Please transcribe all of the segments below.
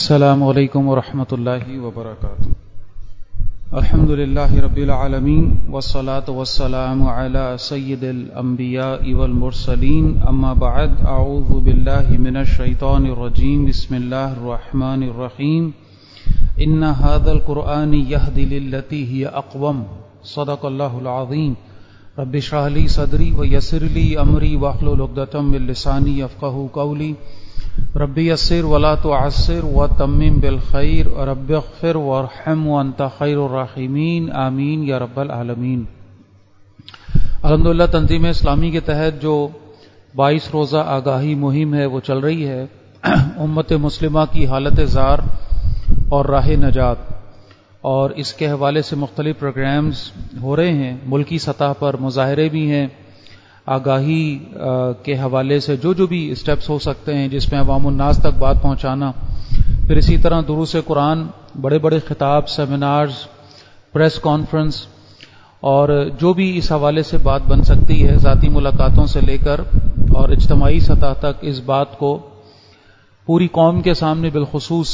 السلام علیکم ورحمۃ اللہ وبرکاتہ. الحمد للہ رب العالمین والصلاة والسلام علی سید الانبیاء والمرسلین. اما بعد، اعوذ باللہ من الشیطان الرجیم. بسم اللہ الرحمن الرحیم. ان هذا القرآن یہدی للتی ہی اقوم. صدق اللہ العظیم. رب اشرح لی صدری ویسر لی امری واحلل عقدۃ من لسانی یفقہوا قولی. رب یسر ولا تعسر وتمم بالخیر رب اغفر وارحم وانت خیر الراحمین. آمین یا رب العالمین. الحمدللہ تنظیم اسلامی کے تحت جو 22 روزہ آگاہی مہم ہے وہ چل رہی ہے. امت مسلمہ کی حالت زار اور راہ نجات، اور اس کے حوالے سے مختلف پروگرامز ہو رہے ہیں. ملکی سطح پر مظاہرے بھی ہیں، آگاہی کے حوالے سے جو بھی اسٹیپس ہو سکتے ہیں جس میں عوام الناس تک بات پہنچانا. پھر اسی طرح دروس قرآن، بڑے بڑے خطاب، سیمینارز، پریس کانفرنس، اور جو بھی اس حوالے سے بات بن سکتی ہے، ذاتی ملاقاتوں سے لے کر اور اجتماعی سطح تک اس بات کو پوری قوم کے سامنے بالخصوص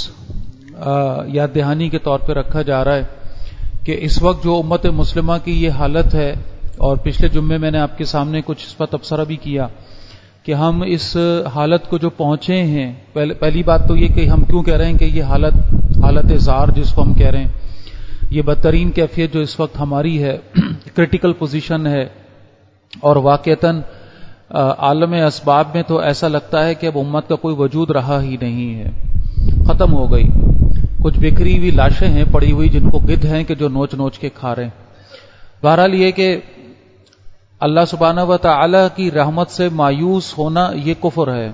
یاد دہانی کے طور پہ رکھا جا رہا ہے کہ اس وقت جو امت مسلمہ کی یہ حالت ہے، اور پچھلے جمعے میں نے آپ کے سامنے کچھ اس پر تبصرہ بھی کیا کہ ہم اس حالت کو جو پہنچے ہیں، پہلی بات تو یہ کہ ہم کیوں کہہ رہے ہیں کہ یہ حالت زار جس کو ہم کہہ رہے ہیں، یہ بدترین کیفیت جو اس وقت ہماری ہے، کرٹیکل پوزیشن ہے. اور واقعتاً عالم اسباب میں تو ایسا لگتا ہے کہ اب امت کا کوئی وجود رہا ہی نہیں ہے، ختم ہو گئی. کچھ بکھری ہوئی لاشیں ہیں پڑی ہوئی جن کو گدھ ہیں کہ جو نوچ نوچ کے کھا رہے ہیں. بہرحال یہ کہ اللہ سبحانہ و تعالی کی رحمت سے مایوس ہونا یہ کفر ہے.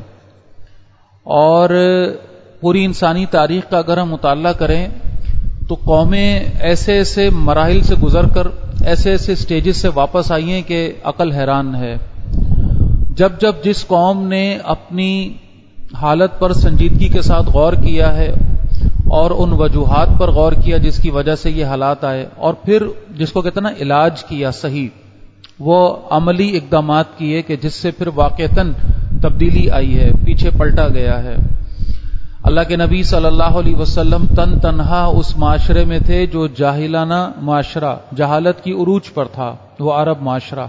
اور پوری انسانی تاریخ کا اگر ہم مطالعہ کریں تو قومیں ایسے ایسے مراحل سے گزر کر ایسے ایسے سٹیجز سے واپس آئی ہیں کہ عقل حیران ہے. جب جس قوم نے اپنی حالت پر سنجیدگی کے ساتھ غور کیا ہے اور ان وجوہات پر غور کیا جس کی وجہ سے یہ حالات آئے، اور پھر جس کو کہتے ہیں نا علاج کیا صحیح، وہ عملی اقدامات کیے کہ جس سے پھر واقعتاً تبدیلی آئی ہے، پیچھے پلٹا گیا ہے. اللہ کے نبی صلی اللہ علیہ وسلم تنہا اس معاشرے میں تھے جو جاہلانہ معاشرہ، جہالت کی عروج پر تھا، وہ عرب معاشرہ،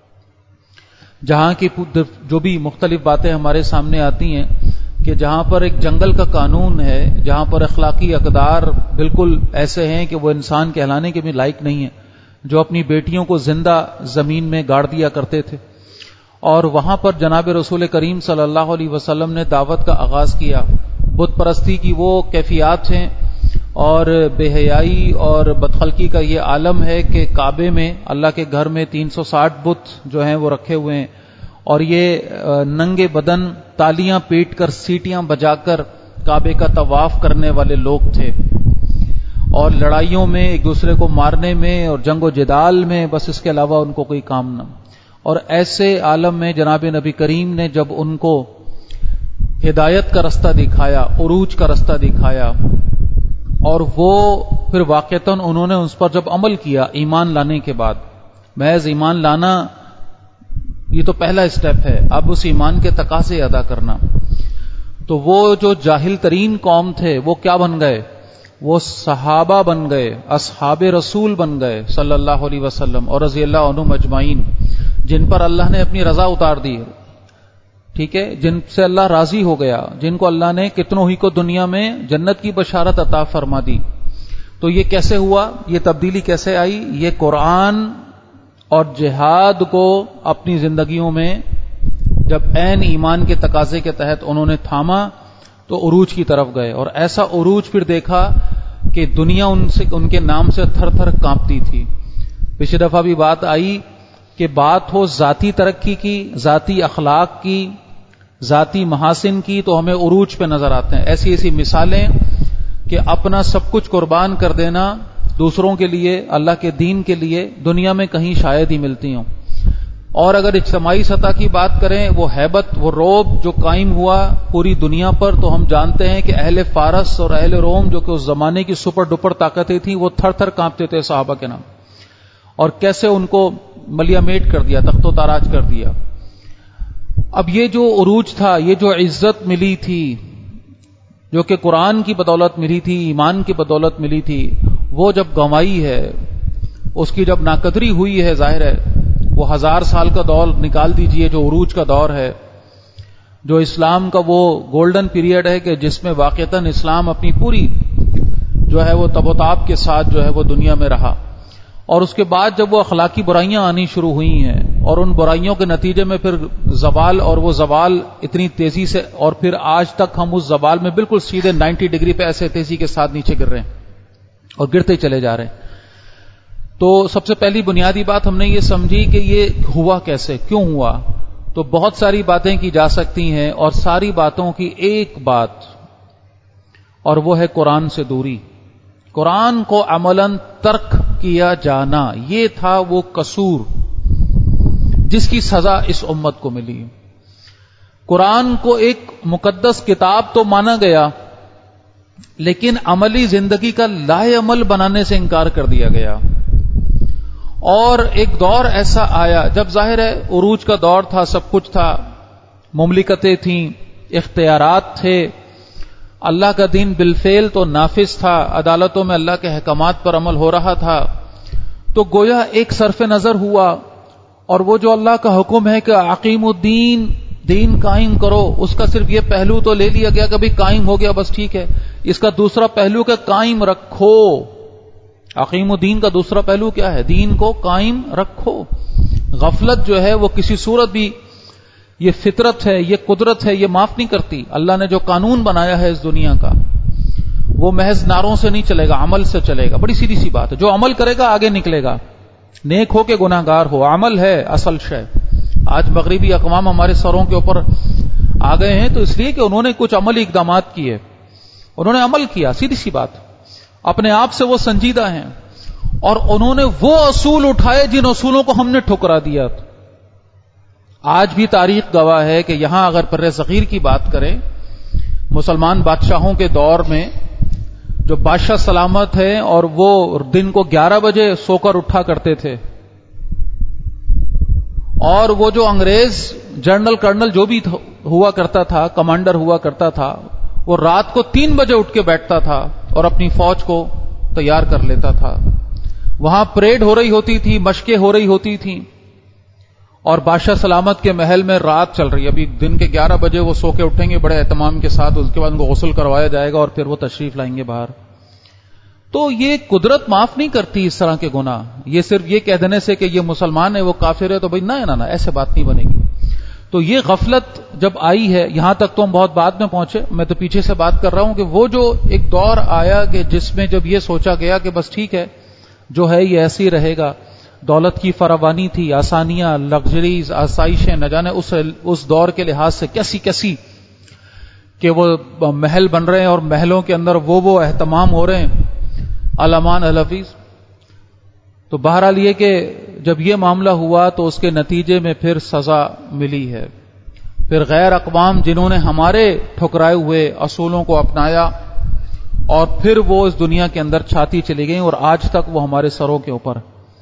جہاں کی جو بھی مختلف باتیں ہمارے سامنے آتی ہیں کہ جہاں پر ایک جنگل کا قانون ہے، جہاں پر اخلاقی اقدار بالکل ایسے ہیں کہ وہ انسان کہلانے کے بھی لائق نہیں ہیں، جو اپنی بیٹیوں کو زندہ زمین میں گاڑ دیا کرتے تھے. اور وہاں پر جناب رسول کریم صلی اللہ علیہ وسلم نے دعوت کا آغاز کیا. بت پرستی کی وہ کیفیات ہیں اور بے حیائی اور بدخلقی کا یہ عالم ہے کہ کعبے میں، اللہ کے گھر میں 360 بت جو ہیں وہ رکھے ہوئے ہیں، اور یہ ننگے بدن تالیاں پیٹ کر سیٹیاں بجا کر کعبے کا طواف کرنے والے لوگ تھے، اور لڑائیوں میں ایک دوسرے کو مارنے میں اور جنگ و جدال میں، بس اس کے علاوہ ان کو کوئی کام نہ. اور ایسے عالم میں جناب نبی کریم نے جب ان کو ہدایت کا رستہ دکھایا، عروج کا رستہ دکھایا، اور وہ پھر واقعتاً انہوں نے اس پر جب عمل کیا ایمان لانے کے بعد، محض ایمان لانا یہ تو پہلا اسٹیپ ہے، اب اس ایمان کے تقاضے ادا کرنا. تو وہ جو جاہل ترین قوم تھے وہ کیا بن گئے؟ وہ صحابہ بن گئے، اصحاب رسول بن گئے صلی اللہ علیہ وسلم اور رضی اللہ عنہم اجمعین، جن پر اللہ نے اپنی رضا اتار دی. ٹھیک ہے، جن سے اللہ راضی ہو گیا، جن کو اللہ نے کتنوں ہی کو دنیا میں جنت کی بشارت عطا فرما دی. تو یہ کیسے ہوا؟ یہ تبدیلی کیسے آئی؟ یہ قرآن اور جہاد کو اپنی زندگیوں میں جب عین ایمان کے تقاضے کے تحت انہوں نے تھاما تو عروج کی طرف گئے. اور ایسا عروج پھر دیکھا کہ دنیا ان کے نام سے تھر تھر کانپتی تھی. پچھلی دفعہ بھی بات آئی کہ بات ہو ذاتی ترقی کی، ذاتی اخلاق کی، ذاتی محاسن کی، تو ہمیں عروج پہ نظر آتے ہیں. ایسی ایسی مثالیں کہ اپنا سب کچھ قربان کر دینا دوسروں کے لیے، اللہ کے دین کے لیے، دنیا میں کہیں شاید ہی ملتی ہوں. اور اگر اجتماعی سطح کی بات کریں، وہ ہیبت، وہ رعب جو قائم ہوا پوری دنیا پر، تو ہم جانتے ہیں کہ اہل فارس اور اہل روم جو کہ اس زمانے کی سپر ڈپر طاقتیں تھیں، وہ تھر تھر کانپتے تھے صحابہ کے نام، اور کیسے ان کو ملیا میٹ کر دیا، تخت و تاراج کر دیا. اب یہ جو عروج تھا، یہ جو عزت ملی تھی، جو کہ قرآن کی بدولت ملی تھی، ایمان کی بدولت ملی تھی، وہ جب گنوائی ہے، اس کی جب ناقدری ہوئی ہے، ظاہر ہے وہ 1000 سال کا دور نکال دیجئے جو عروج کا دور ہے، جو اسلام کا وہ گولڈن پیریڈ ہے کہ جس میں واقعتاً اسلام اپنی پوری جو ہے وہ تب و تاب کے ساتھ جو ہے وہ دنیا میں رہا، اور اس کے بعد جب وہ اخلاقی برائیاں آنی شروع ہوئی ہیں اور ان برائیوں کے نتیجے میں پھر زوال، اور وہ زوال اتنی تیزی سے، اور پھر آج تک ہم اس زوال میں بالکل سیدھے 90 ڈگری پہ ایسے تیزی کے ساتھ نیچے گر رہے ہیں اور گرتے چلے جا رہے ہیں۔ تو سب سے پہلی بنیادی بات ہم نے یہ سمجھی کہ یہ ہوا کیسے، کیوں ہوا؟ تو بہت ساری باتیں کی جا سکتی ہیں، اور ساری باتوں کی ایک بات، اور وہ ہے قرآن سے دوری، قرآن کو عملاً ترک کیا جانا۔ یہ تھا وہ قصور جس کی سزا اس امت کو ملی۔ قرآن کو ایک مقدس کتاب تو مانا گیا، لیکن عملی زندگی کا لائے عمل بنانے سے انکار کر دیا گیا۔ اور ایک دور ایسا آیا جب ظاہر ہے عروج کا دور تھا، سب کچھ تھا، مملکتیں تھیں، اختیارات تھے، اللہ کا دین بالفعل تو نافذ تھا، عدالتوں میں اللہ کے احکامات پر عمل ہو رہا تھا، تو گویا ایک صرف نظر ہوا، اور وہ جو اللہ کا حکم ہے کہ اقیم الدین، دین قائم کرو، اس کا صرف یہ پہلو تو لے لیا گیا، کبھی قائم ہو گیا بس ٹھیک ہے، اس کا دوسرا پہلو کہ قائم رکھو۔ اقیم الدین کا دوسرا پہلو کیا ہے؟ دین کو قائم رکھو۔ غفلت جو ہے وہ کسی صورت بھی، یہ فطرت ہے، یہ قدرت ہے، یہ معاف نہیں کرتی۔ اللہ نے جو قانون بنایا ہے اس دنیا کا، وہ محض نعروں سے نہیں چلے گا، عمل سے چلے گا۔ بڑی سیدھی سی بات ہے، جو عمل کرے گا آگے نکلے گا، نیک ہو کے گناہ گار ہو، عمل ہے اصل شے۔ آج مغربی اقوام ہمارے سروں کے اوپر آ گئے ہیں تو اس لیے کہ انہوں نے کچھ عملی اقدامات کیے، انہوں نے عمل کیا، سیدھی سی بات، اپنے آپ سے وہ سنجیدہ ہیں، اور انہوں نے وہ اصول اٹھائے جن اصولوں کو ہم نے ٹھکرا دیا۔ آج بھی تاریخ گواہ ہے کہ یہاں اگر پر صغیر کی بات کریں، مسلمان بادشاہوں کے دور میں جو بادشاہ سلامت ہیں، اور وہ دن کو 11 بجے سو کر اٹھا کرتے تھے، اور وہ جو انگریز جنرل کرنل جو بھی ہوا کرتا تھا، کمانڈر ہوا کرتا تھا، وہ رات کو 3 بجے اٹھ کے بیٹھتا تھا اور اپنی فوج کو تیار کر لیتا تھا۔ وہاں پریڈ ہو رہی ہوتی تھی، مشقیں ہو رہی ہوتی تھیں، اور بادشاہ سلامت کے محل میں رات چل رہی ہے۔ ابھی دن کے 11 بجے وہ سو کے اٹھیں گے بڑے اہتمام کے ساتھ، اس کے بعد ان کو غسل کروایا جائے گا اور پھر وہ تشریف لائیں گے باہر۔ تو یہ قدرت معاف نہیں کرتی اس طرح کے گناہ، یہ صرف یہ کہہ دینے سے کہ یہ مسلمان ہے وہ کافر ہے تو بھئی نہ ایسے بات نہیں بنے گی۔ تو یہ غفلت جب آئی ہے، یہاں تک تو ہم بہت بعد میں پہنچے، میں تو پیچھے سے بات کر رہا ہوں کہ وہ جو ایک دور آیا کہ جس میں جب یہ سوچا گیا کہ بس ٹھیک ہے جو ہے یہ ایسے ہی رہے گا، دولت کی فراوانی تھی، آسانیاں، لگژریز، آسائشیں، نہ جانے اس دور کے لحاظ سے کیسی کہ وہ محل بن رہے ہیں، اور محلوں کے اندر وہ اہتمام ہو رہے ہیں، علامان الحفیظ۔ تو بہرحال یہ کہ جب یہ معاملہ ہوا تو اس کے نتیجے میں پھر سزا ملی ہے، پھر غیر اقوام جنہوں نے ہمارے ٹھکرائے ہوئے اصولوں کو اپنایا، اور پھر وہ اس دنیا کے اندر چھاتی چلی گئیں، اور آج تک وہ ہمارے سروں کے اوپر۔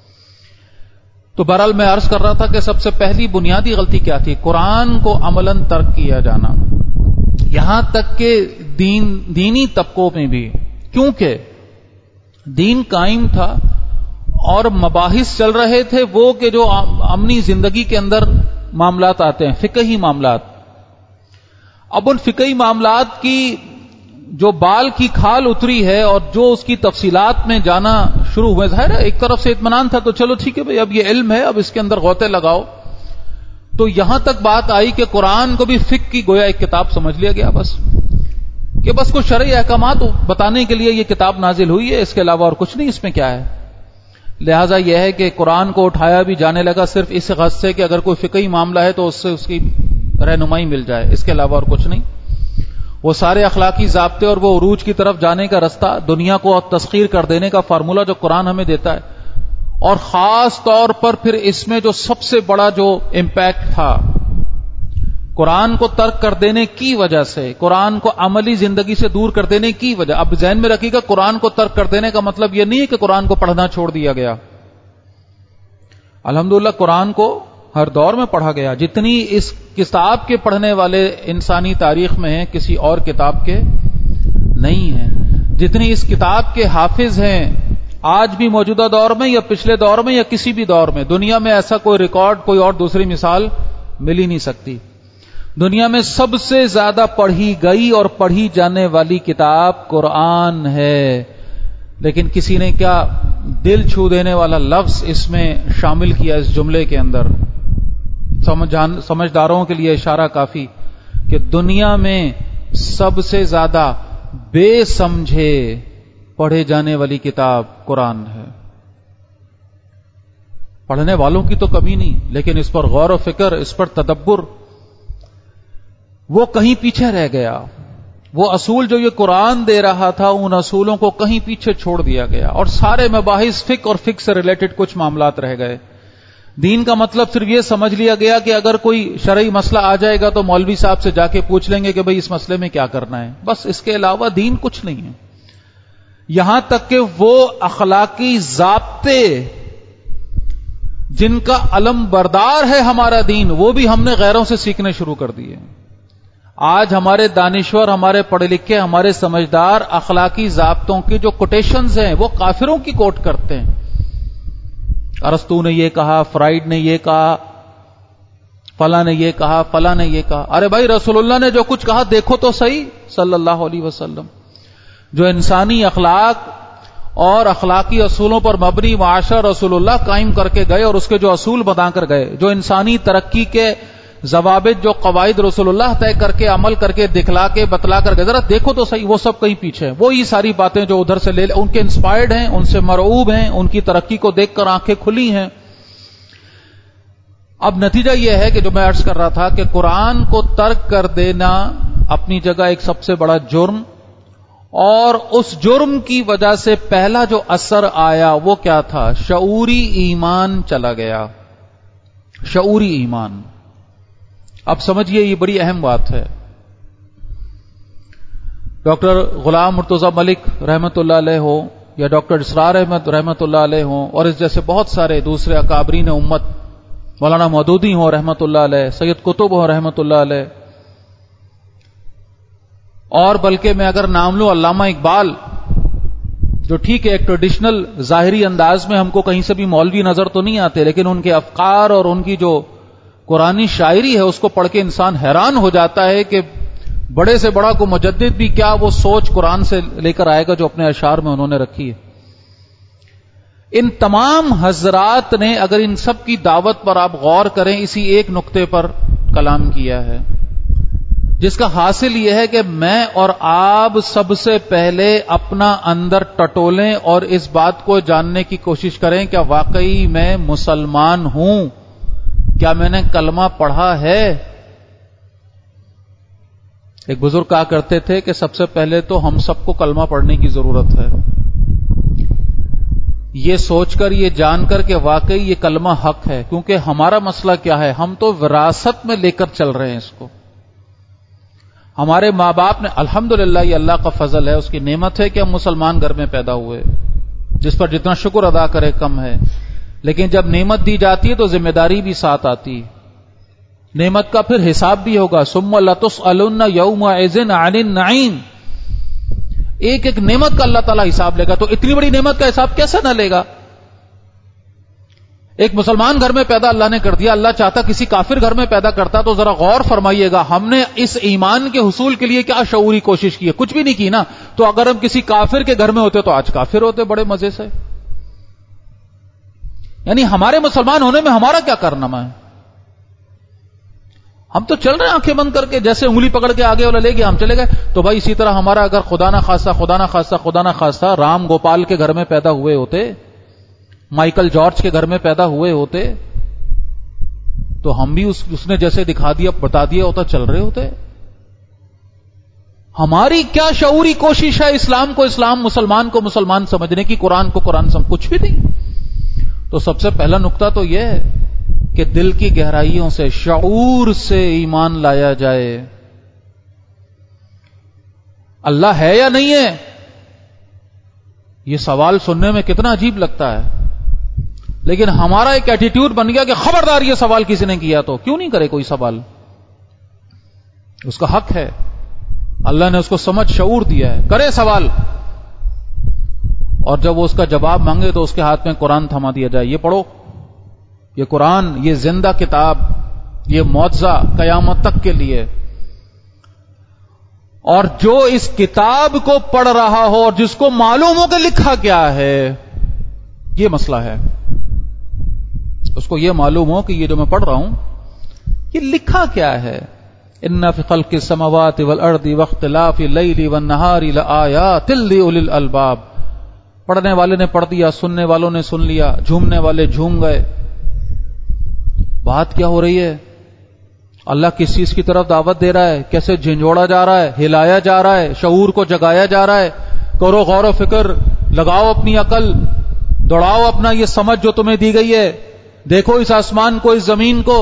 تو بہرحال میں عرض کر رہا تھا کہ سب سے پہلی بنیادی غلطی کیا تھی؟ قرآن کو عملاً ترک کیا جانا، یہاں تک کہ دینی طبقوں میں بھی، کیونکہ دین قائم تھا اور مباحث چل رہے تھے وہ کہ جو امنی زندگی کے اندر معاملات آتے ہیں، فقہی معاملات۔ اب ان فقہی معاملات کی جو بال کی کھال اتری ہے اور جو اس کی تفصیلات میں جانا شروع ہوئے، ظاہر ہے ایک طرف سے اطمینان تھا تو چلو ٹھیک ہے بھئی اب یہ علم ہے، اب اس کے اندر غوطے لگاؤ، تو یہاں تک بات آئی کہ قرآن کو بھی فقہ کی گویا ایک کتاب سمجھ لیا گیا، بس کہ بس کچھ شرعی احکامات بتانے کے لیے یہ کتاب نازل ہوئی ہے، اس کے علاوہ اور کچھ نہیں، اس میں کیا ہے۔ لہٰذا یہ ہے کہ قرآن کو اٹھایا بھی جانے لگا صرف اس غرض سے کہ اگر کوئی فقہی معاملہ ہے تو اس سے اس کی رہنمائی مل جائے، اس کے علاوہ اور کچھ نہیں۔ وہ سارے اخلاقی ضابطے اور وہ عروج کی طرف جانے کا رستہ، دنیا کو تسخیر کر دینے کا فارمولہ جو قرآن ہمیں دیتا ہے، اور خاص طور پر پھر اس میں جو سب سے بڑا جو امپیکٹ تھا قرآن کو ترک کر دینے کی وجہ سے، قرآن کو عملی زندگی سے دور کر دینے کی وجہ۔ اب ذہن میں رکھیے گا، قرآن کو ترک کر دینے کا مطلب یہ نہیں ہے کہ قرآن کو پڑھنا چھوڑ دیا گیا۔ الحمدللہ قرآن کو ہر دور میں پڑھا گیا، جتنی اس کتاب کے پڑھنے والے انسانی تاریخ میں ہیں کسی اور کتاب کے نہیں ہیں. جتنی اس کتاب کے حافظ ہیں آج بھی موجودہ دور میں یا پچھلے دور میں یا کسی بھی دور میں، دنیا میں ایسا کوئی ریکارڈ، کوئی اور دوسری مثال مل ہی نہیں سکتی. دنیا میں سب سے زیادہ پڑھی گئی اور پڑھی جانے والی کتاب قرآن ہے، لیکن کسی نے کیا دل چھو دینے والا لفظ اس میں شامل کیا اس جملے کے اندر. سمجھداروں کے لیے اشارہ کافی کہ دنیا میں سب سے زیادہ بے سمجھے پڑھے جانے والی کتاب قرآن ہے. پڑھنے والوں کی تو کمی نہیں، لیکن اس پر غور و فکر، اس پر تدبر، وہ کہیں پیچھے رہ گیا. وہ اصول جو یہ قرآن دے رہا تھا ان اصولوں کو کہیں پیچھے چھوڑ دیا گیا، اور سارے مباحث فقہ اور فقہ سے ریلیٹڈ کچھ معاملات رہ گئے. دین کا مطلب صرف یہ سمجھ لیا گیا کہ اگر کوئی شرعی مسئلہ آ جائے گا تو مولوی صاحب سے جا کے پوچھ لیں گے کہ بھئی اس مسئلے میں کیا کرنا ہے، بس اس کے علاوہ دین کچھ نہیں ہے. یہاں تک کہ وہ اخلاقی ضابطے جن کا علم بردار ہے ہمارا دین، وہ بھی ہم نے غیروں سے سیکھنے شروع کر دیے. آج ہمارے دانشور، ہمارے پڑھے لکھے، ہمارے سمجھدار اخلاقی ضابطوں کے جو کوٹیشنز ہیں وہ کافروں کی کوٹ کرتے ہیں. ارسطو نے یہ کہا، فرائیڈ نے یہ کہا، فلاں نے یہ کہا، فلاں نے یہ کہا. ارے بھائی رسول اللہ نے جو کچھ کہا دیکھو تو صحیح صلی اللہ علیہ وسلم. جو انسانی اخلاق اور اخلاقی اصولوں پر مبنی معاشرہ رسول اللہ قائم کر کے گئے اور اس کے جو اصول بتا کر گئے، جو انسانی ترقی کے ضوابط، جو قواعد رسول اللہ طے کر کے عمل کر کے دکھلا کے بتلا کر گئے، ذرا دیکھو تو صحیح وہ سب کہیں پیچھے ہیں. وہی ساری باتیں جو ادھر سے ان کے انسپائرڈ ہیں، ان سے مرعوب ہیں، ان کی ترقی کو دیکھ کر آنکھیں کھلی ہیں. اب نتیجہ یہ ہے کہ جو میں عرض کر رہا تھا کہ قرآن کو ترک کر دینا اپنی جگہ ایک سب سے بڑا جرم، اور اس جرم کی وجہ سے پہلا جو اثر آیا وہ کیا تھا؟ شعوری ایمان چلا گیا. شعوری ایمان. اب سمجھیے یہ بڑی اہم بات ہے. ڈاکٹر غلام مرتضی ملک رحمت اللہ علیہ ہو یا ڈاکٹر اسرار احمد رحمت اللہ علیہ ہوں اور اس جیسے بہت سارے دوسرے اکابرین امت، مولانا مودودی ہوں رحمت اللہ علیہ، سید قطب ہوں رحمت اللہ علیہ، اور بلکہ میں اگر نام لوں علامہ اقبال، جو ٹھیک ہے ایک ٹریڈیشنل ظاہری انداز میں ہم کو کہیں سے بھی مولوی نظر تو نہیں آتے، لیکن ان کے افکار اور ان کی جو قرآنی شاعری ہے اس کو پڑھ کے انسان حیران ہو جاتا ہے کہ بڑے سے بڑا کو مجدد بھی کیا وہ سوچ قرآن سے لے کر آئے گا جو اپنے اشعار میں انہوں نے رکھی ہے. ان تمام حضرات نے اگر ان سب کی دعوت پر آپ غور کریں اسی ایک نقطے پر کلام کیا ہے، جس کا حاصل یہ ہے کہ میں اور آپ سب سے پہلے اپنا اندر ٹٹولیں اور اس بات کو جاننے کی کوشش کریں کہ واقعی میں مسلمان ہوں، کیا میں نے کلمہ پڑھا ہے. ایک بزرگ کہا کرتے تھے کہ سب سے پہلے تو ہم سب کو کلمہ پڑھنے کی ضرورت ہے، یہ سوچ کر، یہ جان کر کہ واقعی یہ کلمہ حق ہے. کیونکہ ہمارا مسئلہ کیا ہے، ہم تو وراثت میں لے کر چل رہے ہیں اس کو. ہمارے ماں باپ نے، الحمدللہ یہ اللہ کا فضل ہے، اس کی نعمت ہے کہ ہم مسلمان گھر میں پیدا ہوئے، جس پر جتنا شکر ادا کرے کم ہے. لیکن جب نعمت دی جاتی ہے تو ذمہ داری بھی ساتھ آتی، نعمت کا پھر حساب بھی ہوگا. ثم لتسألن یومئذ عن النعیم. ایک ایک نعمت کا اللہ تعالیٰ حساب لے گا، تو اتنی بڑی نعمت کا حساب کیسے نہ لے گا. ایک مسلمان گھر میں پیدا اللہ نے کر دیا، اللہ چاہتا کسی کافر گھر میں پیدا کرتا تو ذرا غور فرمائیے گا ہم نے اس ایمان کے حصول کے لیے کیا شعوری کوشش کی ہے. کچھ بھی نہیں کی نا. تو اگر ہم کسی کافر کے گھر میں ہوتے تو آج کافر ہوتے بڑے مزے سے. یعنی ہمارے مسلمان ہونے میں ہمارا کیا کارنامہ ہے. ہم تو چل رہے ہیں آنکھیں بند کر کے، جیسے انگلی پکڑ کے آگے والا لے گیا ہم چلے گئے. تو بھائی اسی طرح ہمارا اگر خدا نہ خاصہ رام گوپال کے گھر میں پیدا ہوئے ہوتے، مائیکل جارج کے گھر میں پیدا ہوئے ہوتے، تو ہم بھی اس نے جیسے دکھا دیا بتا دیا ہوتا چل رہے ہوتے. ہماری کیا شعوری کوشش ہے اسلام کو اسلام، مسلمان کو مسلمان سمجھنے کی، قرآن کو قرآن سمجھ، کچھ بھی نہیں. تو سب سے پہلا نقطہ تو یہ ہے کہ دل کی گہرائیوں سے، شعور سے ایمان لایا جائے. اللہ ہے یا نہیں ہے، یہ سوال سننے میں کتنا عجیب لگتا ہے، لیکن ہمارا ایک ایٹیٹیوڈ بن گیا کہ خبردار یہ سوال کسی نے کیا تو کیوں نہیں کرے کوئی سوال، اس کا حق ہے. اللہ نے اس کو سمجھ شعور دیا ہے، کرے سوال، اور جب وہ اس کا جواب مانگے تو اس کے ہاتھ میں قرآن تھما دیا جائے، یہ پڑھو، یہ قرآن، یہ زندہ کتاب، یہ معجزہ قیامت تک کے لیے۔ اور جو اس کتاب کو پڑھ رہا ہو اور جس کو معلوم ہو کہ لکھا کیا ہے، یہ مسئلہ ہے، اس کو یہ معلوم ہو کہ یہ جو میں پڑھ رہا ہوں یہ لکھا کیا ہے۔ ان فی خلق السماوات والارض واختلاف اللیل والنہار لآیات لأولی الالباب۔ پڑھنے والے نے پڑھ دیا، سننے والوں نے سن لیا، جھومنے والے جھوم گئے۔ بات کیا ہو رہی ہے؟ اللہ کس چیز کی طرف دعوت دے رہا ہے؟ کیسے جھنجھوڑا جا رہا ہے، ہلایا جا رہا ہے، شعور کو جگایا جا رہا ہے۔ کرو غور و فکر، لگاؤ اپنی عقل، دوڑاؤ اپنا یہ سمجھ جو تمہیں دی گئی ہے، دیکھو اس آسمان کو، اس زمین کو،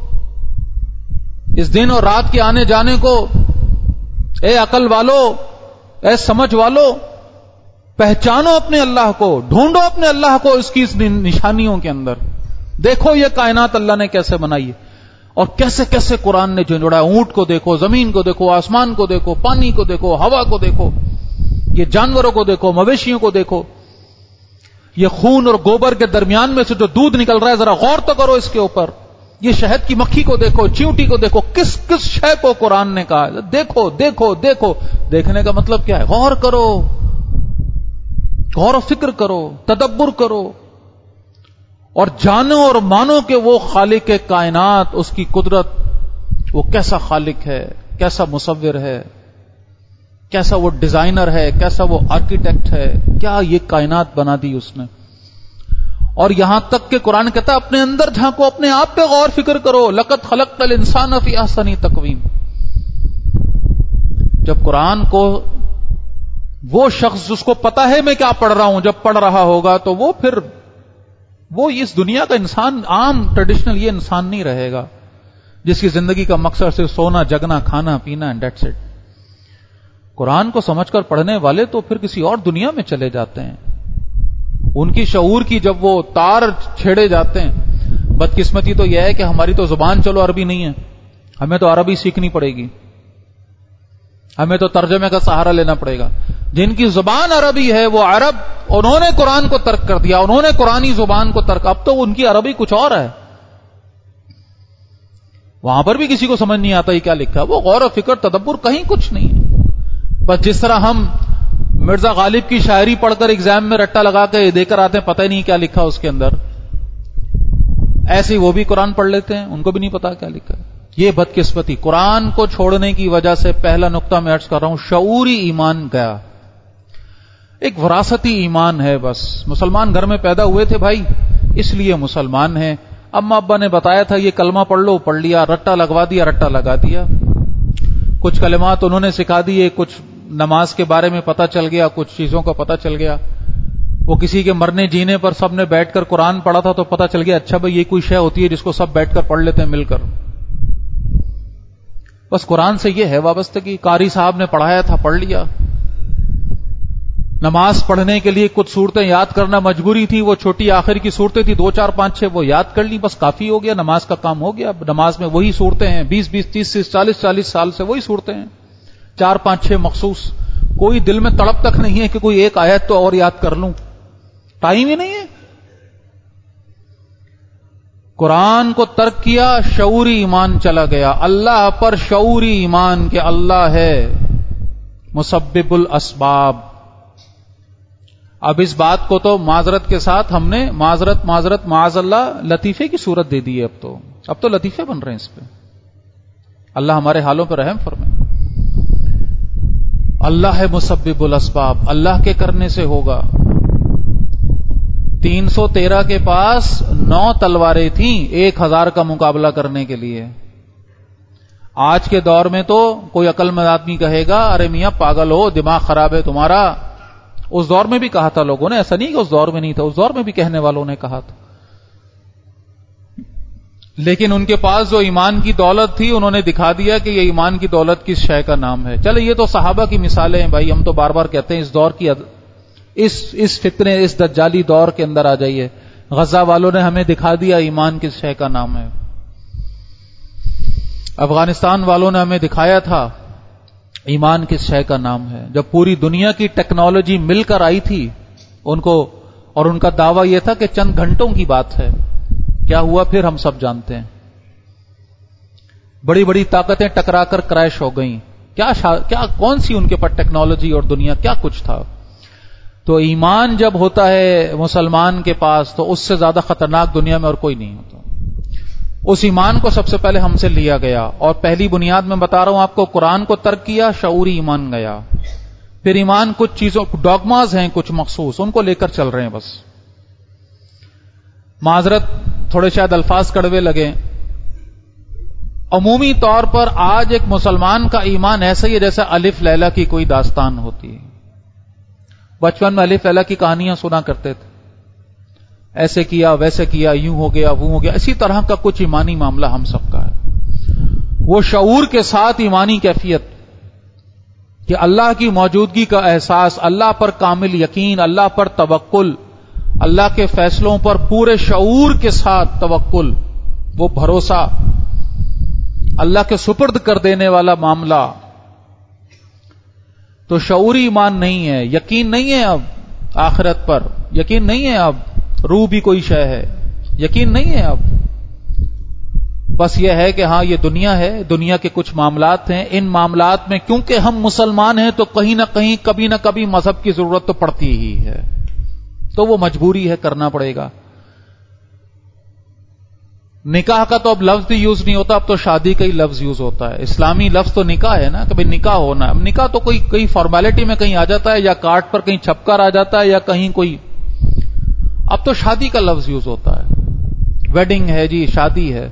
اس دن اور رات کے آنے جانے کو۔ اے عقل والو، اے سمجھ والو، پہچانو اپنے اللہ کو، ڈھونڈو اپنے اللہ کو اس کی اس نشانیوں کے اندر۔ دیکھو یہ کائنات اللہ نے کیسے بنائی ہے اور کیسے کیسے قرآن نے جھنجھوڑا ہے۔ اونٹ کو دیکھو، زمین کو دیکھو، آسمان کو دیکھو، پانی کو دیکھو، ہوا کو دیکھو، یہ جانوروں کو دیکھو، مویشیوں کو دیکھو، یہ خون اور گوبر کے درمیان میں سے جو دودھ نکل رہا ہے ذرا غور تو کرو اس کے اوپر۔ یہ شہد کی مکھی کو دیکھو، چیونٹی کو دیکھو، کس کس شے کو قرآن نے کہا ہے دیکھو دیکھو دیکھو۔ دیکھنے کا مطلب کیا ہے؟ غور کرو، غور و فکر کرو، تدبر کرو، اور جانو اور مانو کہ وہ خالق کائنات، اس کی قدرت، وہ کیسا خالق ہے، کیسا مصور ہے، کیسا وہ ڈیزائنر ہے، کیسا وہ آرکیٹیکٹ ہے، کیا یہ کائنات بنا دی اس نے۔ اور یہاں تک کہ قرآن کہتا ہے اپنے اندر جھانکو، اپنے آپ پہ غور فکر کرو۔ لقد خلقنا الانسان فی احسن تقویم۔ جب قرآن کو وہ شخص جس کو پتا ہے میں کیا پڑھ رہا ہوں جب پڑھ رہا ہوگا تو وہ پھر وہ اس دنیا کا انسان، عام ٹریڈیشنل یہ انسان نہیں رہے گا جس کی زندگی کا مقصد صرف سونا، جگنا، کھانا، پینا اینڈ دیٹس اٹ۔ قرآن کو سمجھ کر پڑھنے والے تو پھر کسی اور دنیا میں چلے جاتے ہیں۔ ان کی شعور کی جب وہ تار چھیڑے جاتے ہیں۔ بدقسمتی تو یہ ہے کہ ہماری تو زبان چلو عربی نہیں ہے، ہمیں تو عربی سیکھنی پڑے گی، ہمیں تو ترجمے کا سہارا لینا پڑے گا۔ جن کی زبان عربی ہے وہ عرب، انہوں نے قرآن کو ترک کر دیا، انہوں نے قرآنی زبان کو ترک، اب تو ان کی عربی کچھ اور ہے، وہاں پر بھی کسی کو سمجھ نہیں آتا یہ کیا لکھا، وہ غور و فکر تدبر کہیں کچھ نہیں ہے۔ بس جس طرح ہم مرزا غالب کی شاعری پڑھ کر ایگزام میں رٹا لگا کے دے کر آتے ہیں، پتہ ہی نہیں کیا لکھا اس کے اندر، ایسے وہ بھی قرآن پڑھ لیتے ہیں، ان کو بھی نہیں پتا کیا لکھا ہے۔ یہ بدقسمتی قرآن کو چھوڑنے کی وجہ سے پہلا نقطہ میں عرض کر رہا ہوں، شعوری ایمان گیا، ایک وراثتی ایمان ہے۔ بس مسلمان گھر میں پیدا ہوئے تھے بھائی، اس لیے مسلمان ہیں، اما ابا نے بتایا تھا یہ کلمہ پڑھ لو، پڑھ لیا، رٹا لگوا دیا، رٹا لگا دیا، کچھ کلمات انہوں نے سکھا دیے، کچھ نماز کے بارے میں پتہ چل گیا، کچھ چیزوں کا پتہ چل گیا، وہ کسی کے مرنے جینے پر سب نے بیٹھ کر قرآن پڑھا تھا تو پتہ چل گیا اچھا بھائی یہ کوئی شے ہوتی ہے جس کو سب بیٹھ کر پڑھ لیتے ہیں مل کر۔ بس قرآن سے یہ ہے وابستگی، قاری صاحب نے پڑھایا تھا پڑھ لیا، نماز پڑھنے کے لیے کچھ صورتیں یاد کرنا مجبوری تھی، وہ چھوٹی آخر کی صورتیں تھی 2 4 5 6 وہ یاد کر لی، بس کافی ہو گیا، نماز کا کام ہو گیا۔ نماز میں وہی صورتیں ہیں، 20 20 30 40 سال سے وہی صورتیں ہیں، 4 5 6 مخصوص، کوئی دل میں تڑپ تک نہیں ہے کہ کوئی ایک آیت تو اور یاد کر لوں، ٹائم ہی نہیں ہے۔ قرآن کو ترک کیا، شعوری ایمان چلا گیا، اللہ پر شعوری ایمان کہ اللہ ہے مسبب الاسباب۔ اب اس بات کو تو معذرت کے ساتھ ہم نے معذرت معاذ اللہ لطیفے کی صورت دے دی ہے، اب تو لطیفے بن رہے ہیں اس پہ۔ اللہ ہمارے حالوں پر رحم فرمائے۔ اللہ ہے مسبب الاسباب، اللہ کے کرنے سے ہوگا۔ 313 کے پاس 9 تلواریں تھیں 1000 کا مقابلہ کرنے کے لیے۔ آج کے دور میں تو کوئی عقل مند آدمی کہے گا ارے میاں پاگل ہو، دماغ خراب ہے تمہارا۔ اس دور میں بھی کہا تھا لوگوں نے، ایسا نہیں کہ اس دور میں نہیں تھا، اس دور میں بھی کہنے والوں نے کہا تھا، لیکن ان کے پاس جو ایمان کی دولت تھی انہوں نے دکھا دیا کہ یہ ایمان کی دولت کس شے کا نام ہے۔ چلے یہ تو صحابہ کی مثالیں ہیں بھائی، ہم تو بار بار کہتے ہیں اس دور کی اس فتنے، اس دجالی دور کے اندر آ جائیے۔ غزہ والوں نے ہمیں دکھا دیا ایمان کس شے کا نام ہے، افغانستان والوں نے ہمیں دکھایا تھا ایمان کس شے کا نام ہے؟ جب پوری دنیا کی ٹیکنالوجی مل کر آئی تھی ان کو، اور ان کا دعویٰ یہ تھا کہ چند گھنٹوں کی بات ہے، کیا ہوا پھر ہم سب جانتے ہیں۔ بڑی بڑی طاقتیں ٹکرا کر کریش ہو گئیں، کیا کون سی ان کے پاس ٹیکنالوجی اور دنیا کیا کچھ تھا۔ تو ایمان جب ہوتا ہے مسلمان کے پاس تو اس سے زیادہ خطرناک دنیا میں اور کوئی نہیں ہوتا۔ اس ایمان کو سب سے پہلے ہم سے لیا گیا، اور پہلی بنیاد میں بتا رہا ہوں آپ کو، قرآن کو ترک کیا، شعوری ایمان گیا۔ پھر ایمان کچھ چیزوں، ڈاگماز ہیں کچھ مخصوص، ان کو لے کر چل رہے ہیں بس۔ معذرت تھوڑے شاید الفاظ کڑوے لگیں، عمومی طور پر آج ایک مسلمان کا ایمان ایسا ہی ہے جیسے الف لیلا کی کوئی داستان ہوتی ہے۔ بچپن میں الف لیلا کی کہانیاں سنا کرتے تھے، ایسے کیا ویسے کیا، یوں ہو گیا وہ ہو گیا، اسی طرح کا کچھ ایمانی معاملہ ہم سب کا ہے۔ وہ شعور کے ساتھ ایمانی کیفیت کہ اللہ کی موجودگی کا احساس، اللہ پر کامل یقین، اللہ پر توکل، اللہ کے فیصلوں پر پورے شعور کے ساتھ توکل، وہ بھروسہ، اللہ کے سپرد کر دینے والا معاملہ، تو شعوری ایمان نہیں ہے، یقین نہیں ہے اب آخرت پر، یقین نہیں ہے اب روح بھی کوئی شے ہے، یقین نہیں ہے اب، بس یہ ہے کہ ہاں یہ دنیا ہے، دنیا کے کچھ معاملات ہیں، ان معاملات میں کیونکہ ہم مسلمان ہیں تو کہیں نہ کہیں کبھی نہ کبھی مذہب کی ضرورت تو پڑتی ہی ہے، تو وہ مجبوری ہے، کرنا پڑے گا۔ نکاح کا تو اب لفظ بھی یوز نہیں ہوتا، اب تو شادی کا ہی لفظ یوز ہوتا ہے۔ اسلامی لفظ تو نکاح ہے نا، کہ بھئی نکاح ہونا ہے۔ اب نکاح تو کوئی فارمیلٹی میں کہیں آ جاتا ہے، یا کارڈ پر کہیں چھپ کر آ جاتا ہے، یا کہیں کوئی، اب تو شادی کا لفظ یوز ہوتا ہے، ویڈنگ ہے جی، شادی ہے۔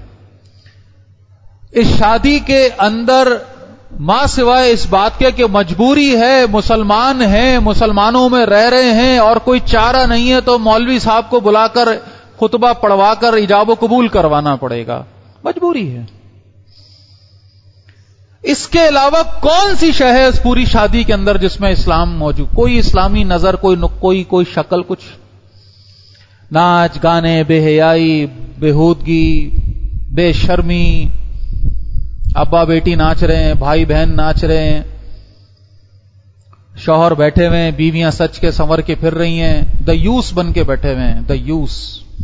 اس شادی کے اندر ماں سوائے اس بات کے کہ مجبوری ہے، مسلمان ہیں، مسلمانوں میں رہ رہے ہیں اور کوئی چارہ نہیں ہے، تو مولوی صاحب کو بلا کر خطبہ پڑھوا کر ایجاب و قبول کروانا پڑے گا، مجبوری ہے۔ اس کے علاوہ کون سی شے ہے اس پوری شادی کے اندر جس میں اسلام موجود؟ کوئی اسلامی نظر، کوئی شکل، کچھ ناچ گانے، بے حیائی، بےہودگی، بے شرمی، ابا بیٹی ناچ رہے ہیں، بھائی بہن ناچ رہے ہیں، شوہر بیٹھے ہوئے ہیں، بیویاں سچ کے سنور کے پھر رہی ہیں، دیوس بن کے بیٹھے ہوئے ہیں، دیوس۔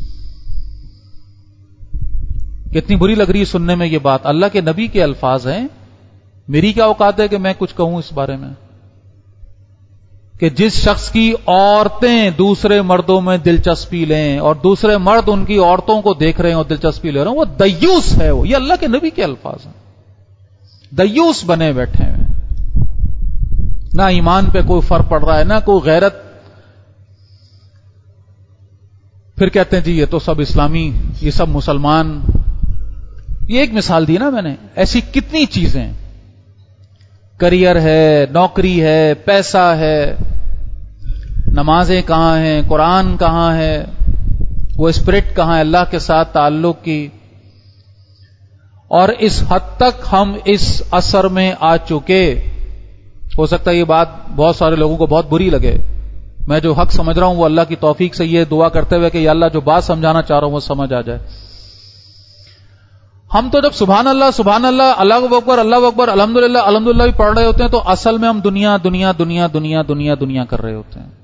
کتنی بری لگ رہی ہے سننے میں یہ بات، اللہ کے نبی کے الفاظ ہیں، میری کیا اوقات ہے کہ میں کچھ کہوں اس بارے میں، کہ جس شخص کی عورتیں دوسرے مردوں میں دلچسپی لیں اور دوسرے مرد ان کی عورتوں کو دیکھ رہے ہیں اور دلچسپی لے رہے ہیں، وہ دیوس ہے، وہ، یہ اللہ کے نبی کے الفاظ ہیں۔ دیوس بنے بیٹھے ہیں، نہ ایمان پہ کوئی فرق پڑ رہا ہے، نہ کوئی غیرت، پھر کہتے ہیں جی یہ تو سب اسلامی، یہ سب مسلمان۔ یہ ایک مثال دی نا میں نے، ایسی کتنی چیزیں، کریئر ہے، نوکری ہے، پیسہ ہے، نمازیں کہاں ہیں، قرآن کہاں ہے، وہ اسپرٹ کہاں ہے اللہ کے ساتھ تعلق کی۔ اور اس حد تک ہم اس اثر میں آ چکے، ہو سکتا ہے یہ بات بہت سارے لوگوں کو بہت بری لگے، میں جو حق سمجھ رہا ہوں وہ اللہ کی توفیق سے یہ دعا کرتے ہوئے کہ یا اللہ جو بات سمجھانا چاہ رہا ہوں وہ سمجھ آ جائے۔ ہم تو جب سبحان اللہ، اللہ اکبر، اللہ اکبر، الحمدللہ الحمدللہ بھی پڑھ رہے ہوتے ہیں تو اصل میں ہم دنیا دنیا دنیا دنیا دنیا دنیا کر رہے ہوتے ہیں،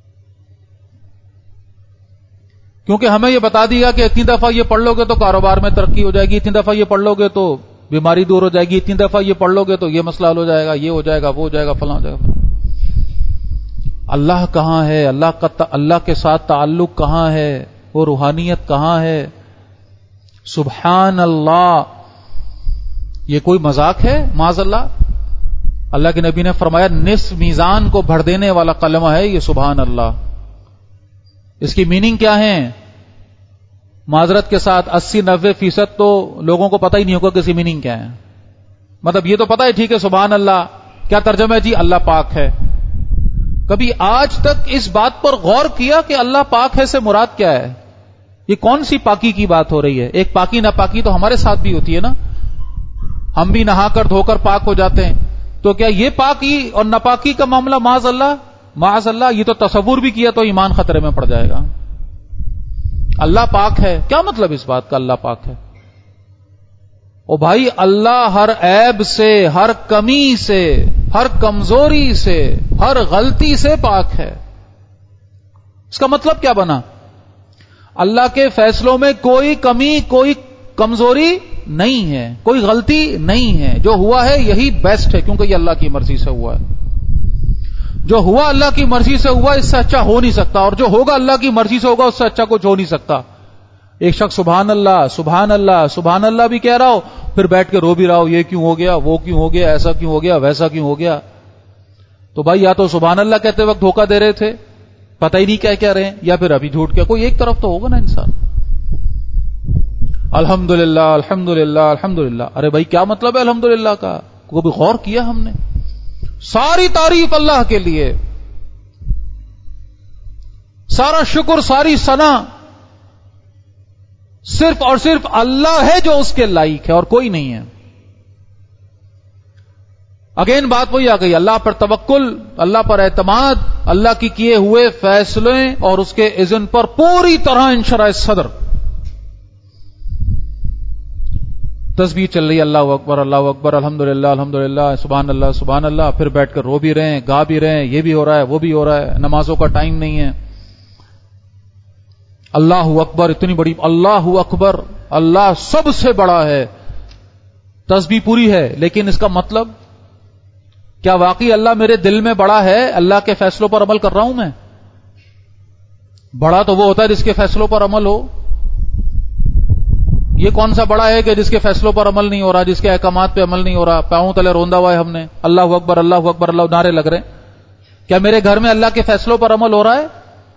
کیونکہ ہمیں یہ بتا دیا کہ اتنی دفعہ یہ پڑھ لو گے تو کاروبار میں ترقی ہو جائے گی، اتنی دفعہ یہ پڑھ لو گے تو بیماری دور ہو جائے گی، اتنی دفعہ یہ پڑھ لو گے تو یہ مسئلہ حل ہو جائے گا، یہ ہو جائے گا، وہ ہو جائے گا، فلاں ہو جائے گا۔ اللہ کہاں ہے؟ اللہ کے ساتھ تعلق کہاں ہے؟ وہ روحانیت کہاں ہے؟ سبحان اللہ، یہ کوئی مذاق ہے؟ معاذ اللہ۔ اللہ کے نبی نے فرمایا نصف میزان کو بھر دینے والا کلمہ ہے یہ سبحان اللہ۔ اس کی میننگ کیا ہے؟ معذرت کے ساتھ 80-90% تو لوگوں کو پتہ ہی نہیں ہوگا کہ اس کی میننگ کیا ہے۔ مطلب یہ تو پتہ ہے ٹھیک ہے سبحان اللہ، کیا ترجمہ ہے؟ جی اللہ پاک ہے۔ کبھی آج تک اس بات پر غور کیا کہ اللہ پاک ہے سے مراد کیا ہے؟ یہ کون سی پاکی کی بات ہو رہی ہے؟ ایک پاکی ناپاکی تو ہمارے ساتھ بھی ہوتی ہے نا، ہم بھی نہا کر دھو کر پاک ہو جاتے ہیں، تو کیا یہ پاکی اور ناپاکی کا معاملہ معاذ اللہ یہ تو تصور بھی کیا تو ایمان خطرے میں پڑ جائے گا۔ اللہ پاک ہے، کیا مطلب اس بات کا اللہ پاک ہے؟ او بھائی اللہ ہر عیب سے، ہر کمی سے ہر کمزوری سے، ہر غلطی سے پاک ہے۔ اس کا مطلب کیا بنا؟ اللہ کے فیصلوں میں کوئی کمی، کوئی کمزوری نہیں ہے، کوئی غلطی نہیں ہے۔ جو ہوا ہے یہی بیسٹ ہے، کیونکہ یہ اللہ کی مرضی سے ہوا ہے۔ جو ہوا اللہ کی مرضی سے ہوا، اس سے اچھا ہو نہیں سکتا، اور جو ہوگا اللہ کی مرضی سے ہوگا، اس سے اچھا کچھ ہو نہیں سکتا۔ ایک شخص سبحان اللہ سبحان اللہ سبحان اللہ بھی کہہ رہا ہو، پھر بیٹھ کے رو بھی رہا ہو، یہ کیوں ہو گیا، وہ کیوں ہو گیا، ایسا کیوں ہو گیا، ویسا کیوں ہو گیا، تو بھائی یا تو سبحان اللہ کہتے وقت دھوکہ دے رہے تھے، پتہ ہی نہیں کیا رہے ہیں، یا پھر ابھی جھوٹ کیا، کوئی ایک طرف تو ہوگا نا انسان۔ الحمدللہ الحمدللہ الحمدللہ، ارے بھائی کیا مطلب ہے الحمدللہ کا؟ کبھی غور کیا ہم نے؟ ساری تعریف اللہ کے لیے، سارا شکر، ساری ثنا صرف اور صرف اللہ ہے جو اس کے لائق ہے، اور کوئی نہیں ہے۔ اگین بات وہی آ گئی، اللہ پر توکل، اللہ پر اعتماد، اللہ کی کیے ہوئے فیصلے اور اس کے اذن پر پوری طرح انشراح صدر۔ تسبیح چل رہی ہے، اللہ اکبر اللہ اکبر، الحمدللہ الحمدللہ، سبحان اللہ سبحان اللہ، پھر بیٹھ کر رو بھی رہے ہیں، گا بھی رہے ہیں، یہ بھی ہو رہا ہے وہ بھی ہو رہا ہے، نمازوں کا ٹائم نہیں ہے۔ اللہ اکبر، اتنی بڑی اللہ اکبر، اللہ سب سے بڑا ہے، تسبیح پوری ہے، لیکن اس کا مطلب کیا واقعی اللہ میرے دل میں بڑا ہے؟ اللہ کے فیصلوں پر عمل کر رہا ہوں میں؟ بڑا تو وہ ہوتا ہے جس کے فیصلوں پر عمل ہو۔ یہ کون سا بڑا ہے کہ جس کے فیصلوں پر عمل نہیں ہو رہا، جس کے احکامات پہ عمل نہیں ہو رہا، پاؤں تلے روندا ہوا ہے ہم نے، اللہ اکبر اللہ اکبر، اللہ نعرے لگ رہے ہیں؟ کیا میرے گھر میں اللہ کے فیصلوں پر عمل ہو رہا ہے؟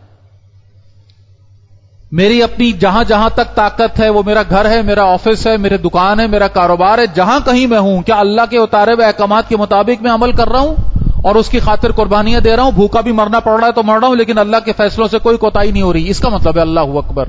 میری اپنی جہاں جہاں تک طاقت ہے، وہ میرا گھر ہے، میرا آفس ہے، میرے دکان ہے، میرا کاروبار ہے، جہاں کہیں میں ہوں، کیا اللہ کے اتارے ہوئے احکامات کے مطابق میں عمل کر رہا ہوں اور اس کی خاطر قربانیاں دے رہا ہوں؟ بھوکا بھی مرنا پڑ رہا ہے تو مر رہا ہوں، لیکن اللہ کے فیصلوں سے کوئی کوتاہی نہیں ہو رہی۔ اس کا مطلب ہے اللہ اکبر۔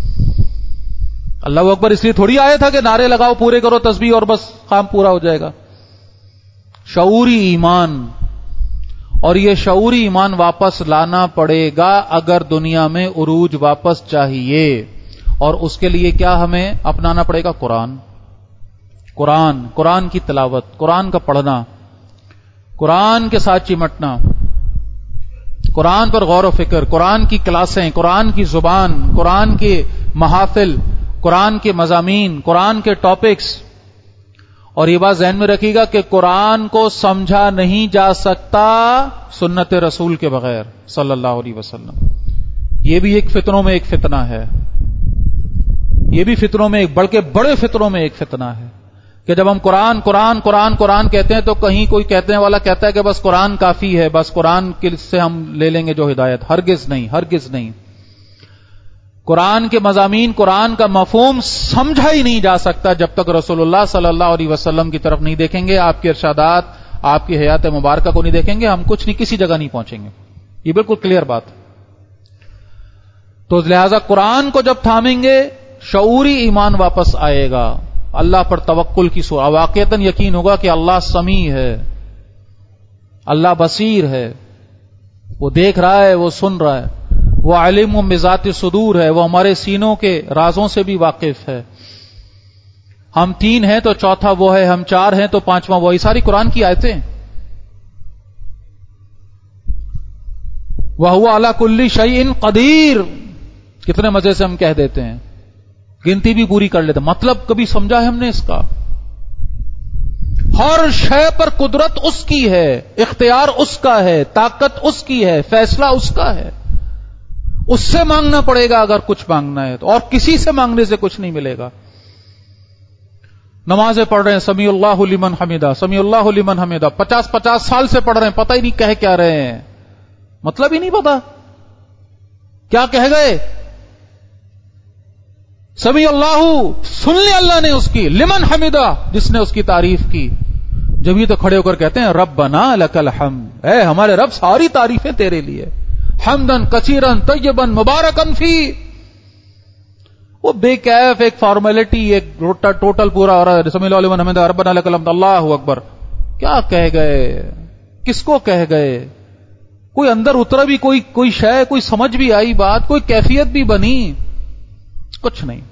اللہ اکبر اس لیے تھوڑی آیا تھا کہ نعرے لگاؤ، پورے کرو تسبیح اور بس کام پورا ہو جائے گا۔ شعوری ایمان، اور یہ شعوری ایمان واپس لانا پڑے گا اگر دنیا میں عروج واپس چاہیے، اور اس کے لیے کیا ہمیں اپنانا پڑے گا؟ قرآن کی تلاوت، قرآن کا پڑھنا، قرآن کے ساتھ چمٹنا، قرآن پر غور و فکر، قرآن کی کلاسیں، قرآن کی زبان، قرآن کے محافل، قرآن کے مضامین، قرآن کے ٹاپکس۔ اور یہ بات ذہن میں رکھیے گا کہ قرآن کو سمجھا نہیں جا سکتا سنت رسول کے بغیر صلی اللہ علیہ وسلم۔ یہ بھی ایک فتنوں میں ایک فتنہ ہے، یہ بھی فتنوں میں ایک، بلکہ بڑے فتنوں میں ایک فتنہ ہے کہ جب ہم قرآن قرآن قرآن قرآن کہتے ہیں تو کہیں کوئی کہنے والا کہتا ہے کہ بس قرآن کافی ہے، بس قرآن سے ہم لے لیں گے جو ہدایت۔ ہرگز نہیں، ہرگز نہیں۔ قرآن کے مضامین، قرآن کا مفہوم سمجھا ہی نہیں جا سکتا جب تک رسول اللہ صلی اللہ علیہ وسلم کی طرف نہیں دیکھیں گے، آپ کے ارشادات، آپ کی حیات مبارکہ کو نہیں دیکھیں گے، ہم کچھ نہیں، کسی جگہ نہیں پہنچیں گے۔ یہ بالکل کلیئر بات ہے۔ تو لہذا قرآن کو جب تھامیں گے، شعوری ایمان واپس آئے گا، اللہ پر توکل کی صورت، واقعتاً یقین ہوگا کہ اللہ سمیع ہے، اللہ بصیر ہے، وہ دیکھ رہا ہے، وہ سن رہا ہے، وہ علم و بذات صدور ہے، وہ ہمارے سینوں کے رازوں سے بھی واقف ہے۔ ہم 3 ہیں تو چوتھا وہ ہے، ہم 4 ہیں تو 5واں وہ۔ یہ ساری قرآن کی آیتیں۔ وَهُوَ عَلَى كُلِّ شَيْءٍ قَدِيرٌ، کتنے مزے سے ہم کہہ دیتے ہیں، گنتی بھی پوری کر لیتے، مطلب کبھی سمجھا ہے ہم نے اس کا؟ ہر شے پر قدرت اس کی ہے، اختیار اس کا ہے، طاقت اس کی ہے، فیصلہ اس کا ہے۔ اس سے مانگنا پڑے گا اگر کچھ مانگنا ہے تو، اور کسی سے مانگنے سے کچھ نہیں ملے گا۔ نمازیں پڑھ رہے ہیں، سمیع اللہ لمن حمیدہ، سمیع اللہ لمن حمیدہ، 50 سال سے پڑھ رہے ہیں، پتہ ہی نہیں کہہ کیا رہے ہیں، مطلب ہی نہیں پتا کیا کہہ گئے۔ سمیع اللہ، سن لی اللہ نے اس کی، لمن حمیدہ، جس نے اس کی تعریف کی۔ جب یہ تو کھڑے ہو کر کہتے ہیں ربنا لک الحمد، اے ہمارے رب ساری تعریفیں تیرے لیے، حمدن کثیرن طیبن مبارکن فی۔ وہ بے کیف ایک فارمیلٹی، ایک ٹوٹل پورا ہو رہا ہے، سمیع اللہ لمن حمیدہ، ربنا لک الحمد، اللہ اکبر۔ کیا کہہ گئے؟ کس کو کہہ گئے؟ کوئی اندر اترا بھی، کوئی شے، کوئی سمجھ بھی آئی بات، کوئی کیفیت بھی بنی؟ کچھ نہیں۔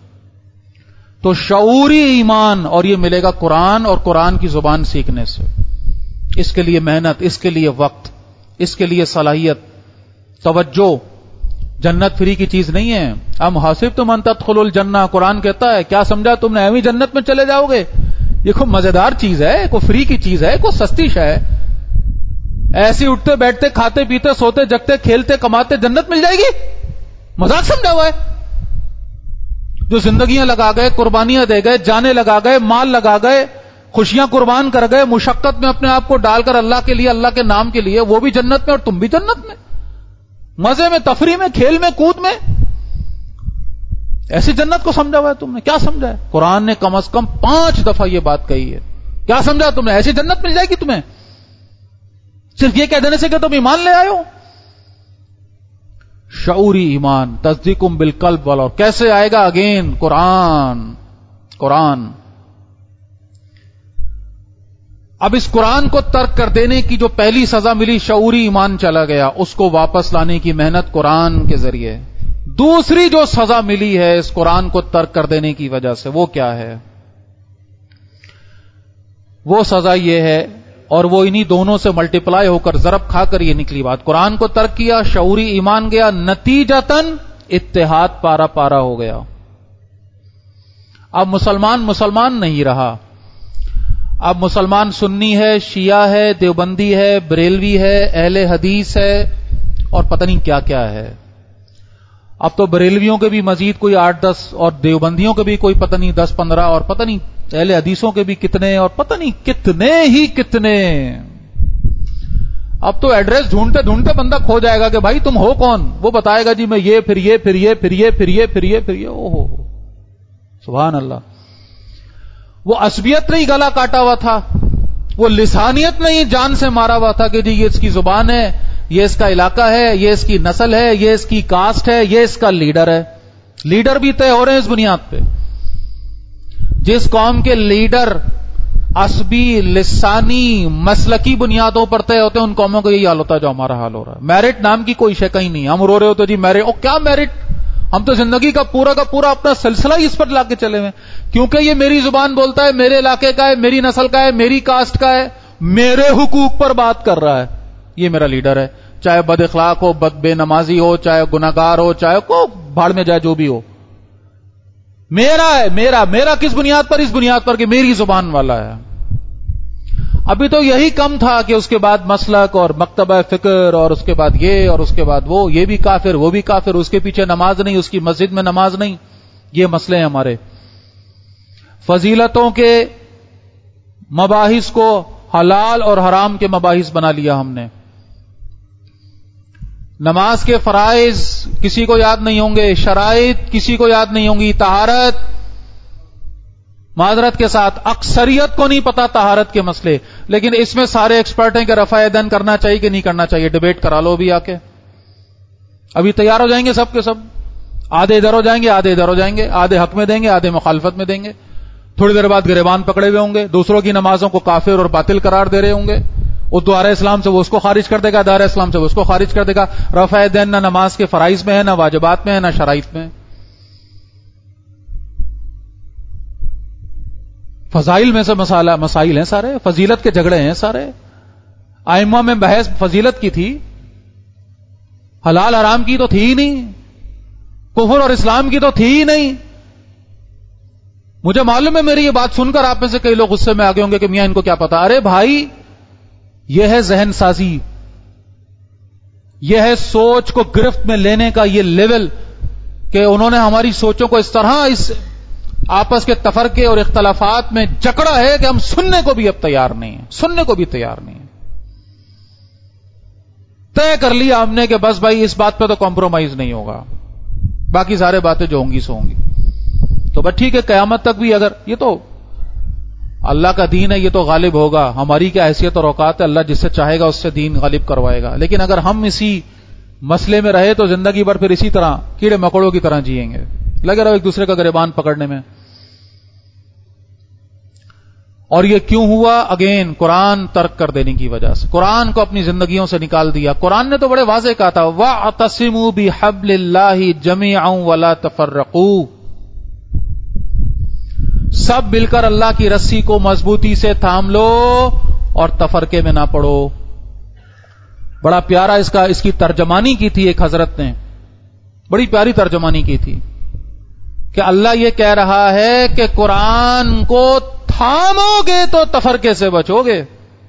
تو شعوری ایمان، اور یہ ملے گا قرآن اور قرآن کی زبان سیکھنے سے۔ اس کے لیے محنت، اس کے لیے وقت، اس کے لیے صلاحیت، توجہ. جنت فری کی چیز نہیں ہے. ام حسبتم ان تدخلوا الجنہ، قرآن کہتا ہے کیا سمجھا تم نے ایویں جنت میں چلے جاؤ گے؟ یہ کوئی مزیدار چیز ہے، کوئی فری کی چیز ہے، کوئی سستی شے ہے؟ ایسے اٹھتے بیٹھتے کھاتے پیتے سوتے جگتے کھیلتے کماتے جنت مل جائے گی؟ مذاق سمجھا ہوا ہے. جو زندگیاں لگا گئے، قربانیاں دے گئے، جانیں لگا گئے، مال لگا گئے، خوشیاں قربان کر گئے، مشقت میں اپنے آپ کو ڈال کر اللہ کے لیے، اللہ کے نام کے لیے، وہ بھی جنت میں اور تم بھی جنت میں، مزے میں، تفریح میں، کھیل میں، کود میں. ایسی جنت کو سمجھا ہوا ہے تم نے؟ کیا سمجھا ہے؟ قرآن نے کم از کم 5 دفعہ یہ بات کہی ہے. کیا سمجھا تم نے؟ ایسی جنت مل جائے گی تمہیں صرف یہ کہہ دینے سے کہ تم ایمان لے آئے ہو؟ شعوری ایمان، تصدیقم بالقلب والا. اور کیسے آئے گا؟ اگین قرآن. اب اس قرآن کو ترک کر دینے کی جو پہلی سزا ملی، شعوری ایمان چلا گیا، اس کو واپس لانے کی محنت قرآن کے ذریعے. دوسری جو سزا ملی ہے اس قرآن کو ترک کر دینے کی وجہ سے، وہ کیا ہے؟ وہ سزا یہ ہے، اور وہ انہی دونوں سے ملٹیپلائی ہو کر ضرب کھا کر یہ نکلی بات. قرآن کو ترک کیا، شعوری ایمان گیا، نتیجتاً اتحاد پارا پارا ہو گیا. اب مسلمان نہیں رہا. اب مسلمان سنی ہے، شیعہ ہے، دیوبندی ہے، بریلوی ہے، اہل حدیث ہے، اور پتہ نہیں کیا کیا ہے. اب تو بریلویوں کے بھی مزید کوئی 8-10 اور دیوبندیوں کے بھی کوئی پتہ نہیں 10-15 اور پتہ نہیں اہل حدیثوں کے بھی کتنے اور پتہ نہیں کتنے. اب تو ایڈریس ڈھونڈتے ڈھونڈتے بندہ کھو جائے گا کہ بھائی تم ہو کون؟ وہ بتائے گا جی میں یہ پھر یہ. اوہو سبحان اللہ. وہ عصبیت نہیں گلا کاٹا ہوا تھا، وہ لسانیت نہیں جان سے مارا ہوا تھا کہ جی یہ اس کی زبان ہے، یہ اس کا علاقہ ہے، یہ اس کی نسل ہے، یہ اس کی کاسٹ ہے، یہ اس کا لیڈر ہے. لیڈر بھی طے ہو رہے ہیں اس بنیاد پہ. جس قوم کے لیڈر عصبی، لسانی، مسلکی بنیادوں پر طے ہوتے ہیں، ان قوموں کا یہی حال ہوتا ہے جو ہمارا حال ہو رہا ہے. میرٹ نام کی کوئی شے کہیں نہیں. ہم رو رہے ہوتے جی میرٹ، او کیا میرٹ؟ ہم تو زندگی کا پورا اپنا سلسلہ ہی اس پر لا کے چلے ہوئے، کیونکہ یہ میری زبان بولتا ہے، میرے علاقے کا ہے، میری نسل کا ہے، میری کاسٹ کا ہے، میرے حقوق پر بات کر رہا ہے، یہ میرا لیڈر ہے. چاہے بد اخلاق ہو، بے نمازی ہو، چاہے گناہگار ہو، چاہے کو بھاڑ میں جائے جو بھی ہو، میرا ہے. میرا کس بنیاد پر؟ اس بنیاد پر کہ میری زبان والا ہے. ابھی تو یہی کم تھا کہ اس کے بعد مسلک اور مکتبہ فکر اور اس کے بعد یہ اور اس کے بعد وہ، یہ بھی کافر وہ بھی کافر، اس کے پیچھے نماز نہیں، اس کی مسجد میں نماز نہیں. یہ مسئلے ہیں ہمارے. فضیلتوں کے مباحث کو حلال اور حرام کے مباحث بنا لیا ہم نے. نماز کے فرائض کسی کو یاد نہیں ہوں گے، شرائط کسی کو یاد نہیں ہوں گی، طہارت، معذرت کے ساتھ اکثریت کو نہیں پتا طہارت کے مسئلے، لیکن اس میں سارے ایکسپرٹ ہیں کہ رفع یدین کرنا چاہیے کہ نہیں کرنا چاہیے. ڈیبیٹ کرا لو بھی آ کے. ابھی تیار ہو جائیں گے سب کے سب، آدھے ادھر ہو جائیں گے، آدھے ادھر ہو جائیں گے، آدھے حق میں دیں گے، آدھے مخالفت میں دیں گے. تھوڑی دیر بعد گریبان پکڑے ہوئے ہوں گے، دوسروں کی نمازوں کو کافر اور باطل قرار دے رہے ہوں گے. وہ دعا اسلام سے وہ اس کو خارج کر دے گا، دار اسلام سے وہ اس کو خارج کر دے گا. رفع یدین نہ نماز کے فرائض میں ہے، نہ واجبات میں ہے، نہ شرائط میں. فضائل میں سے مسائل ہیں سارے، فضیلت کے جھگڑے ہیں سارے. ائمہ میں بحث فضیلت کی تھی، حلال حرام کی تو تھی ہی نہیں، کفر اور اسلام کی تو تھی ہی نہیں. مجھے معلوم ہے میری یہ بات سن کر آپ میں سے کئی لوگ غصے میں آگے ہوں گے کہ میاں ان کو کیا پتا. ارے بھائی، یہ ہے ذہن سازی، یہ ہے سوچ کو گرفت میں لینے کا یہ لیول کہ انہوں نے ہماری سوچوں کو اس طرح اس آپس کے تفرقے اور اختلافات میں جکڑا ہے کہ ہم سننے کو بھی اب تیار نہیں ہیں، سننے کو بھی تیار نہیں ہیں. طے کر لیا ہم نے کہ بس بھائی اس بات پہ تو کمپرومائز نہیں ہوگا، باقی سارے باتیں جو ہوں گی سو ہوں گی. تو بس ٹھیک ہے، قیامت تک بھی اگر یہ تو اللہ کا دین ہے، یہ تو غالب ہوگا. ہماری کیا حیثیت اور اوقات ہے؟ اللہ جس سے چاہے گا اس سے دین غالب کروائے گا. لیکن اگر ہم اسی مسئلے میں رہے تو زندگی بھر پھر اسی طرح کیڑے مکوڑوں کی طرح جیئیں گے، لگے رہو ایک دوسرے کا گریبان پکڑنے میں. اور یہ کیوں ہوا؟ اگین قرآن ترک کر دینے کی وجہ سے. قرآن کو اپنی زندگیوں سے نکال دیا. قرآن نے تو بڑے واضح کہا تھا، وَاعْتَصِمُوا بِحَبْلِ اللَّهِ جَمِيعًا وَلَا تَفَرَّقُوا، سب مل کر اللہ کی رسی کو مضبوطی سے تھام لو اور تفرقے میں نہ پڑو. بڑا پیارا اس کی ترجمانی کی تھی ایک حضرت نے, بڑی پیاری ترجمانی کی تھی کہ اللہ یہ کہہ رہا ہے کہ قرآن کو تھامو گے تو تفرقے سے بچو گے.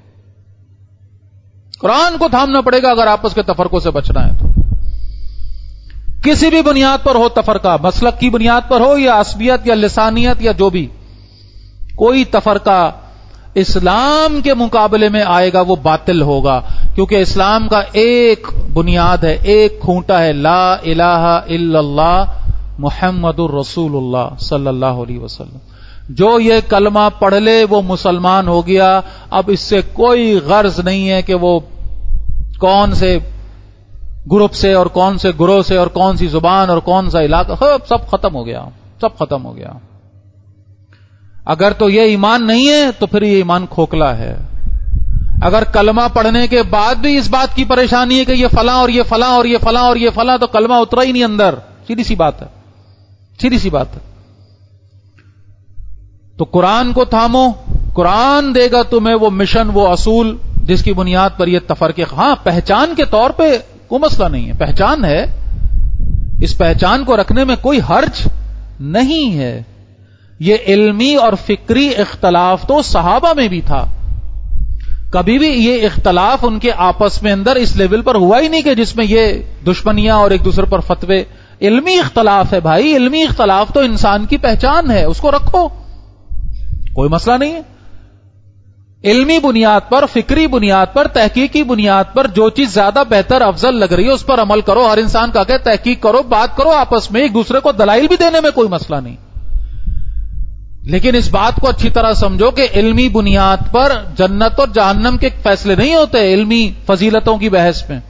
قرآن کو تھامنا پڑے گا اگر آپس کے تفرقوں سے بچنا ہے تو. کسی بھی بنیاد پر ہو تفرقہ, مسلک کی بنیاد پر ہو یا عصبیت یا لسانیت یا جو بھی, کوئی تفرقہ اسلام کے مقابلے میں آئے گا وہ باطل ہوگا, کیونکہ اسلام کا ایک بنیاد ہے, ایک کھونٹا ہے, لا الہ الا اللہ محمد الرسول اللہ صلی اللہ علیہ وسلم. جو یہ کلمہ پڑھ لے وہ مسلمان ہو گیا. اب اس سے کوئی غرض نہیں ہے کہ وہ کون سے گروپ سے اور کون سے گروہ سے اور کون سی زبان اور کون سا علاقہ, سب ختم ہو گیا, سب ختم ہو گیا. اگر تو یہ ایمان نہیں ہے تو پھر یہ ایمان کھوکھلا ہے. اگر کلمہ پڑھنے کے بعد بھی اس بات کی پریشانی ہے کہ یہ فلاں اور یہ فلاں اور یہ فلاں اور یہ فلاں, تو کلمہ اترا ہی نہیں اندر. سیدھی سی بات ہے, سیدھی سی بات ہے. تو قرآن کو تھامو, قرآن دے گا تمہیں وہ مشن, وہ اصول جس کی بنیاد پر یہ تفرقے. ہاں پہچان کے طور پہ کوئی مسئلہ نہیں ہے, پہچان ہے, اس پہچان کو رکھنے میں کوئی حرج نہیں ہے. یہ علمی اور فکری اختلاف تو صحابہ میں بھی تھا. کبھی بھی یہ اختلاف ان کے آپس میں اندر اس لیول پر ہوا ہی نہیں کہ جس میں یہ دشمنیاں اور ایک دوسرے پر فتوے. علمی اختلاف ہے بھائی, علمی اختلاف تو انسان کی پہچان ہے, اس کو رکھو, کوئی مسئلہ نہیں ہے. علمی بنیاد پر, فکری بنیاد پر, تحقیقی بنیاد پر جو چیز زیادہ بہتر افضل لگ رہی ہے اس پر عمل کرو. ہر انسان کا کہ تحقیق کرو, بات کرو آپس میں, ایک دوسرے کو دلائل بھی دینے میں کوئی مسئلہ نہیں. لیکن اس بات کو اچھی طرح سمجھو کہ علمی بنیاد پر جنت اور جہنم کے فیصلے نہیں ہوتے علمی فضیلتوں کی بحث میں.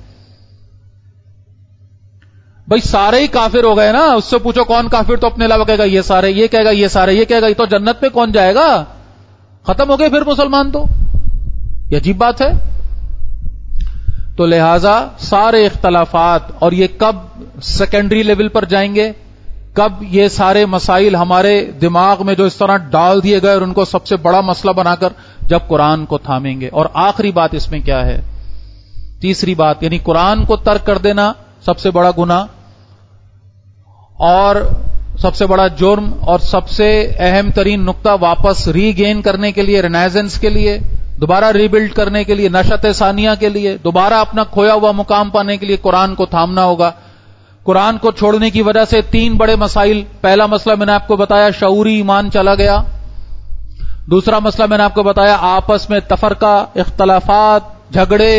بھائی سارے ہی کافر ہو گئے نا, اس سے پوچھو کون کافر, تو اپنے علاوہ کہے گا یہ سارے, یہ کہے گا یہ سارے, یہ کہے گا یہ, تو جنت پہ کون جائے گا؟ ختم ہو گئے پھر مسلمان تو. یہ عجیب بات ہے. تو لہذا سارے اختلافات, اور یہ کب سیکنڈری لیول پر جائیں گے, کب یہ سارے مسائل ہمارے دماغ میں جو اس طرح ڈال دیے گئے اور ان کو سب سے بڑا مسئلہ بنا کر, جب قرآن کو تھامیں گے. اور آخری بات اس میں کیا ہے, تیسری بات, یعنی قرآن کو ترک کر دینا سب سے بڑا گناہ اور سب سے بڑا جرم, اور سب سے اہم ترین نقطہ, واپس ری گین کرنے کے لیے, رینائزنس کے لیے, دوبارہ ری بلڈ کرنے کے لیے, نشأت ثانیہ کے لیے, دوبارہ اپنا کھویا ہوا مقام پانے کے لیے قرآن کو تھامنا ہوگا. قرآن کو چھوڑنے کی وجہ سے تین بڑے مسائل. پہلا مسئلہ میں نے آپ کو بتایا, شعوری ایمان چلا گیا. دوسرا مسئلہ میں نے آپ کو بتایا, آپس میں تفرقہ, اختلافات, جھگڑے.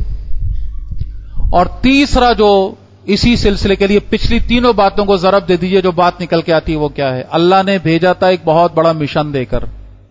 اور تیسرا جو اسی سلسلے کے لیے پچھلی تینوں باتوں کو ضرب دے دیجئے, جو بات نکل کے آتی ہے وہ کیا ہے, اللہ نے بھیجا تھا ایک بہت بڑا مشن دے کر,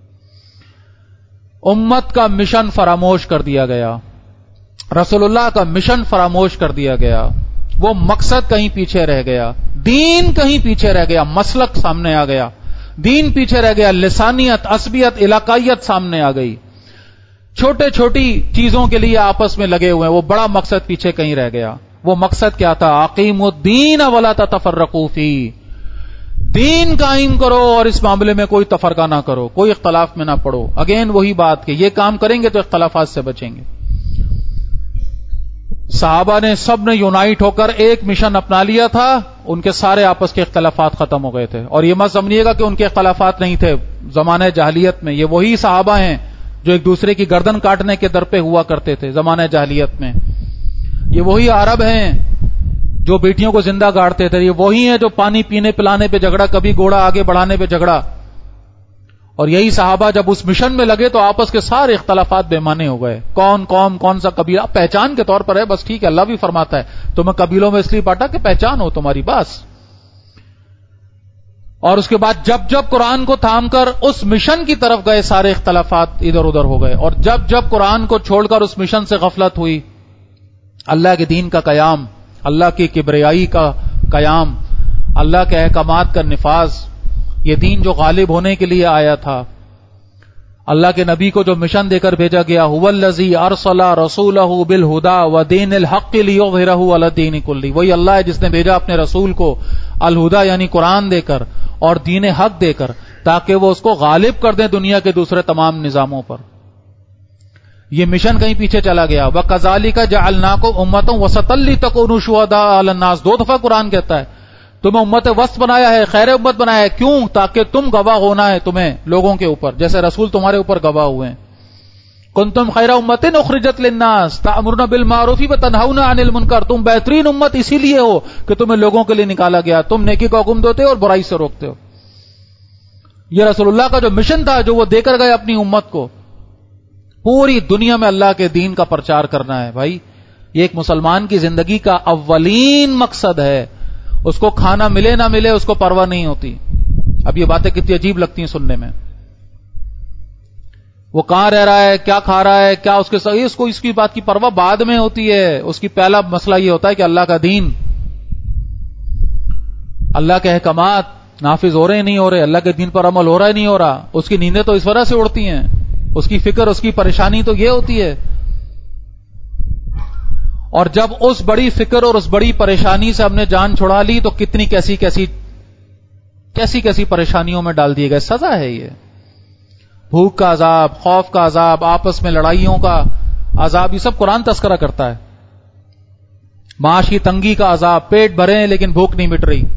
امت کا مشن فراموش کر دیا گیا, رسول اللہ کا مشن فراموش کر دیا گیا, وہ مقصد کہیں پیچھے رہ گیا, دین کہیں پیچھے رہ گیا, مسلک سامنے آ گیا, دین پیچھے رہ گیا, لسانیت, عصبیت, علاقائیت سامنے آ گئی. چھوٹے چھوٹی چیزوں کے لیے آپس میں لگے ہوئے ہیں, وہ بڑا مقصد پیچھے کہیں رہ گیا. وہ مقصد کیا تھا, اقیموا الدین ولا تتفرقوا فیہ, دین قائم کرو اور اس معاملے میں کوئی تفرقہ نہ کرو, کوئی اختلاف میں نہ پڑو. اگین وہی بات کہ یہ کام کریں گے تو اختلافات سے بچیں گے. صحابہ نے سب نے یونائٹ ہو کر ایک مشن اپنا لیا تھا, ان کے سارے آپس کے اختلافات ختم ہو گئے تھے. اور یہ مت سمجھیے گا کہ ان کے اختلافات نہیں تھے زمانہ جاہلیت میں, یہ وہی صحابہ ہیں جو ایک دوسرے کی گردن کاٹنے کے در پہ ہوا کرتے تھے زمانہ جاہلیت میں. یہ وہی عرب ہیں جو بیٹیوں کو زندہ گاڑتے تھے, یہ وہی ہیں جو پانی پینے پلانے پہ جھگڑا, کبھی گھوڑا آگے بڑھانے پہ جھگڑا. اور یہی صحابہ جب اس مشن میں لگے تو آپس کے سارے اختلافات بے معنی ہو گئے. کون قوم, کون سا قبیلہ, پہچان کے طور پر ہے بس, ٹھیک ہے, اللہ بھی فرماتا ہے تمہیں قبیلوں میں اس لیے بانٹا کہ پہچان ہو تمہاری, بس. اور اس کے بعد جب جب قرآن کو تھام کر اس مشن کی طرف گئے, سارے اختلافات ادھر ادھر ہو گئے. اور جب جب قرآن کو چھوڑ کر اس مشن سے غفلت ہوئی, اللہ کے دین کا قیام, اللہ کی کبریائی کا قیام, اللہ کے احکامات کا نفاذ, یہ دین جو غالب ہونے کے لیے آیا تھا, اللہ کے نبی کو جو مشن دے کر بھیجا گیا, هو الذی ارسل رسولہ بالہدی ودین الحق لیظہرہ علی الدین کلہ, وہی اللہ ہے جس نے بھیجا اپنے رسول کو الہدی یعنی قرآن دے کر اور دین حق دے کر, تاکہ وہ اس کو غالب کر دیں دنیا کے دوسرے تمام نظاموں پر. یہ مشن کہیں پیچھے چلا گیا. وَكَذَلِكَ جَعَلْنَاكُمْ أُمَّةً وَسَطًا لِتَكُونُوا شُهَدَاءَ عَلَى النَّاسِ. 2 دفعہ قرآن کہتا ہے تمہیں امت وسط بنایا ہے, خیر امت بنایا ہے. کیوں؟ تاکہ تم گواہ ہونا ہے تمہیں لوگوں کے اوپر, جیسے رسول تمہارے اوپر گواہ ہوئے ہیں. کنتم خیر امت اخرجت للناس تأمرون بالمعروف وتنہون عن المنکر. تم بہترین امت اسی لیے ہو کہ تمہیں لوگوں کے لیے نکالا گیا, تم نیکی کا حکم دیتے ہو اور برائی سے روکتے ہو. یہ رسول اللہ کا جو مشن تھا جو وہ دے کر گئے اپنی امت کو, پوری دنیا میں اللہ کے دین کا پرچار کرنا ہے. بھائی یہ ایک مسلمان کی زندگی کا اولین مقصد ہے. اس کو کھانا ملے نہ ملے اس کو پرواہ نہیں ہوتی. اب یہ باتیں کتنی عجیب لگتی ہیں سننے میں. وہ کہاں رہ رہا ہے, کیا کھا رہا ہے, کیا اس کے ساتھ, اس کو اس کی بات کی پرواہ بعد میں ہوتی ہے. اس کی پہلا مسئلہ یہ ہوتا ہے کہ اللہ کا دین, اللہ کے احکامات نافذ ہو رہے نہیں ہو رہے, اللہ کے دین پر عمل ہو رہا ہے نہیں ہو رہا. اس کی نیندیں تو اس وجہ سے اڑتی ہیں, اس کی فکر, اس کی پریشانی تو یہ ہوتی ہے. اور جب اس بڑی فکر اور اس بڑی پریشانی سے ہم نے جان چھڑا لی تو کتنی کیسی پریشانیوں میں ڈال دیے گئے. سزا ہے یہ. بھوک کا عذاب, خوف کا عذاب, آپس میں لڑائیوں کا عذاب, یہ سب قرآن تذکرہ کرتا ہے. معاشی تنگی کا عذاب, پیٹ بھرے ہیں لیکن بھوک نہیں مٹ رہی,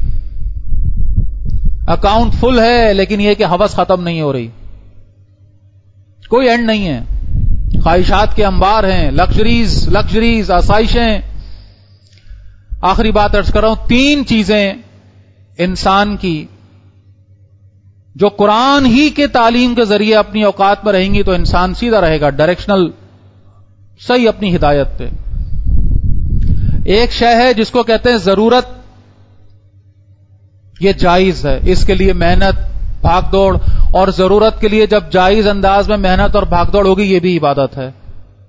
اکاؤنٹ فل ہے لیکن یہ کہ ہوس ختم نہیں ہو رہی, کوئی اینڈ نہیں ہے. خواہشات کے انبار ہیں, لگژریز, آسائشیں. آخری بات عرض کر رہا ہوں, 3 چیزیں انسان کی جو قرآن ہی کے تعلیم کے ذریعے اپنی اوقات میں رہیں گی تو انسان سیدھا رہے گا, ڈائریکشنل صحیح اپنی ہدایت پہ. ایک شے ہے جس کو کہتے ہیں ضرورت, یہ جائز ہے, اس کے لیے محنت بھاگ دوڑ, اور ضرورت کے لیے جب جائز انداز میں محنت اور بھاگ دوڑ ہوگی یہ بھی عبادت ہے.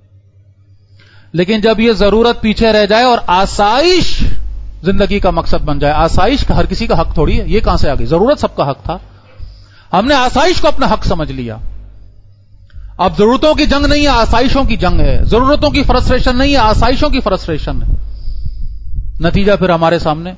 لیکن جب یہ ضرورت پیچھے رہ جائے اور آسائش زندگی کا مقصد بن جائے, آسائش ہر کسی کا حق تھوڑی ہے, یہ کہاں سے آ گئی؟ ضرورت سب کا حق تھا, ہم نے آسائش کو اپنا حق سمجھ لیا. اب ضرورتوں کی جنگ نہیں ہے, آسائشوں کی جنگ ہے. ضرورتوں کی فرسٹریشن نہیں ہے, آسائشوں کی فرسٹریشن ہے. نتیجہ پھر ہمارے سامنے.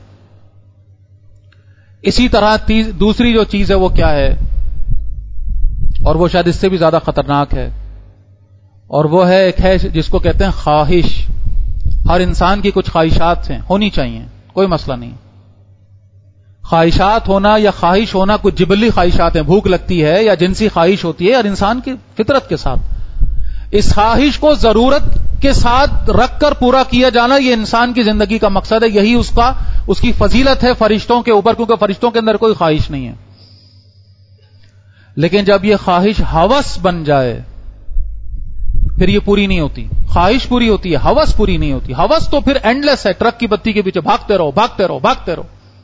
اسی طرح دوسری جو چیز ہے وہ کیا ہے, اور وہ شاید اس سے بھی زیادہ خطرناک ہے, اور وہ ہے ایک ہے جس کو کہتے ہیں خواہش. ہر انسان کی کچھ خواہشات ہیں, ہونی چاہیے, کوئی مسئلہ نہیں. خواہشات ہونا یا خواہش ہونا کچھ جبلی خواہشات ہیں, بھوک لگتی ہے یا جنسی خواہش ہوتی ہے ہر انسان کی فطرت کے ساتھ. اس خواہش کو ضرورت کے ساتھ رکھ کر پورا کیا جانا یہ انسان کی زندگی کا مقصد ہے, یہی اس کی فضیلت ہے فرشتوں کے اوپر, کیونکہ فرشتوں کے اندر کوئی خواہش نہیں ہے. لیکن جب یہ خواہش ہوس بن جائے پھر یہ پوری نہیں ہوتی. خواہش پوری ہوتی ہے, ہوس پوری نہیں ہوتی. ہوس تو پھر اینڈ لیس ہے, ٹرک کی بتی کے پیچھے بھاگتے رہو.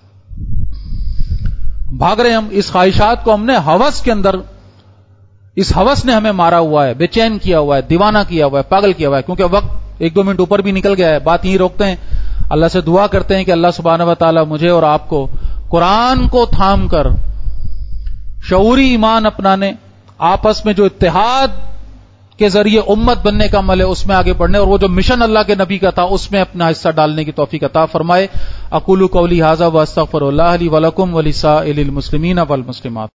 بھاگ رہے ہم, اس خواہشات کو ہم نے ہوس کے اندر, اس ہوس نے ہمیں مارا ہوا ہے, بے چین کیا ہوا ہے, دیوانہ کیا ہوا ہے, پاگل کیا ہوا ہے. کیونکہ وقت 1-2 منٹ اوپر بھی نکل گیا ہے, بات یہی روکتے ہیں. اللہ سے دعا کرتے ہیں کہ اللہ سبحانہ و تعالی مجھے اور آپ کو قرآن کو تھام کر شعوری ایمان اپنانے, آپس میں جو اتحاد کے ذریعے امت بننے کا عمل ہے اس میں آگے بڑھنے, اور وہ جو مشن اللہ کے نبی کا تھا اس میں اپنا حصہ ڈالنے کی توفیق عطا فرمائے. اقول قولی ھذا واستغفر اللہ لی ولکم ولسائر المسلمین والمسلمات.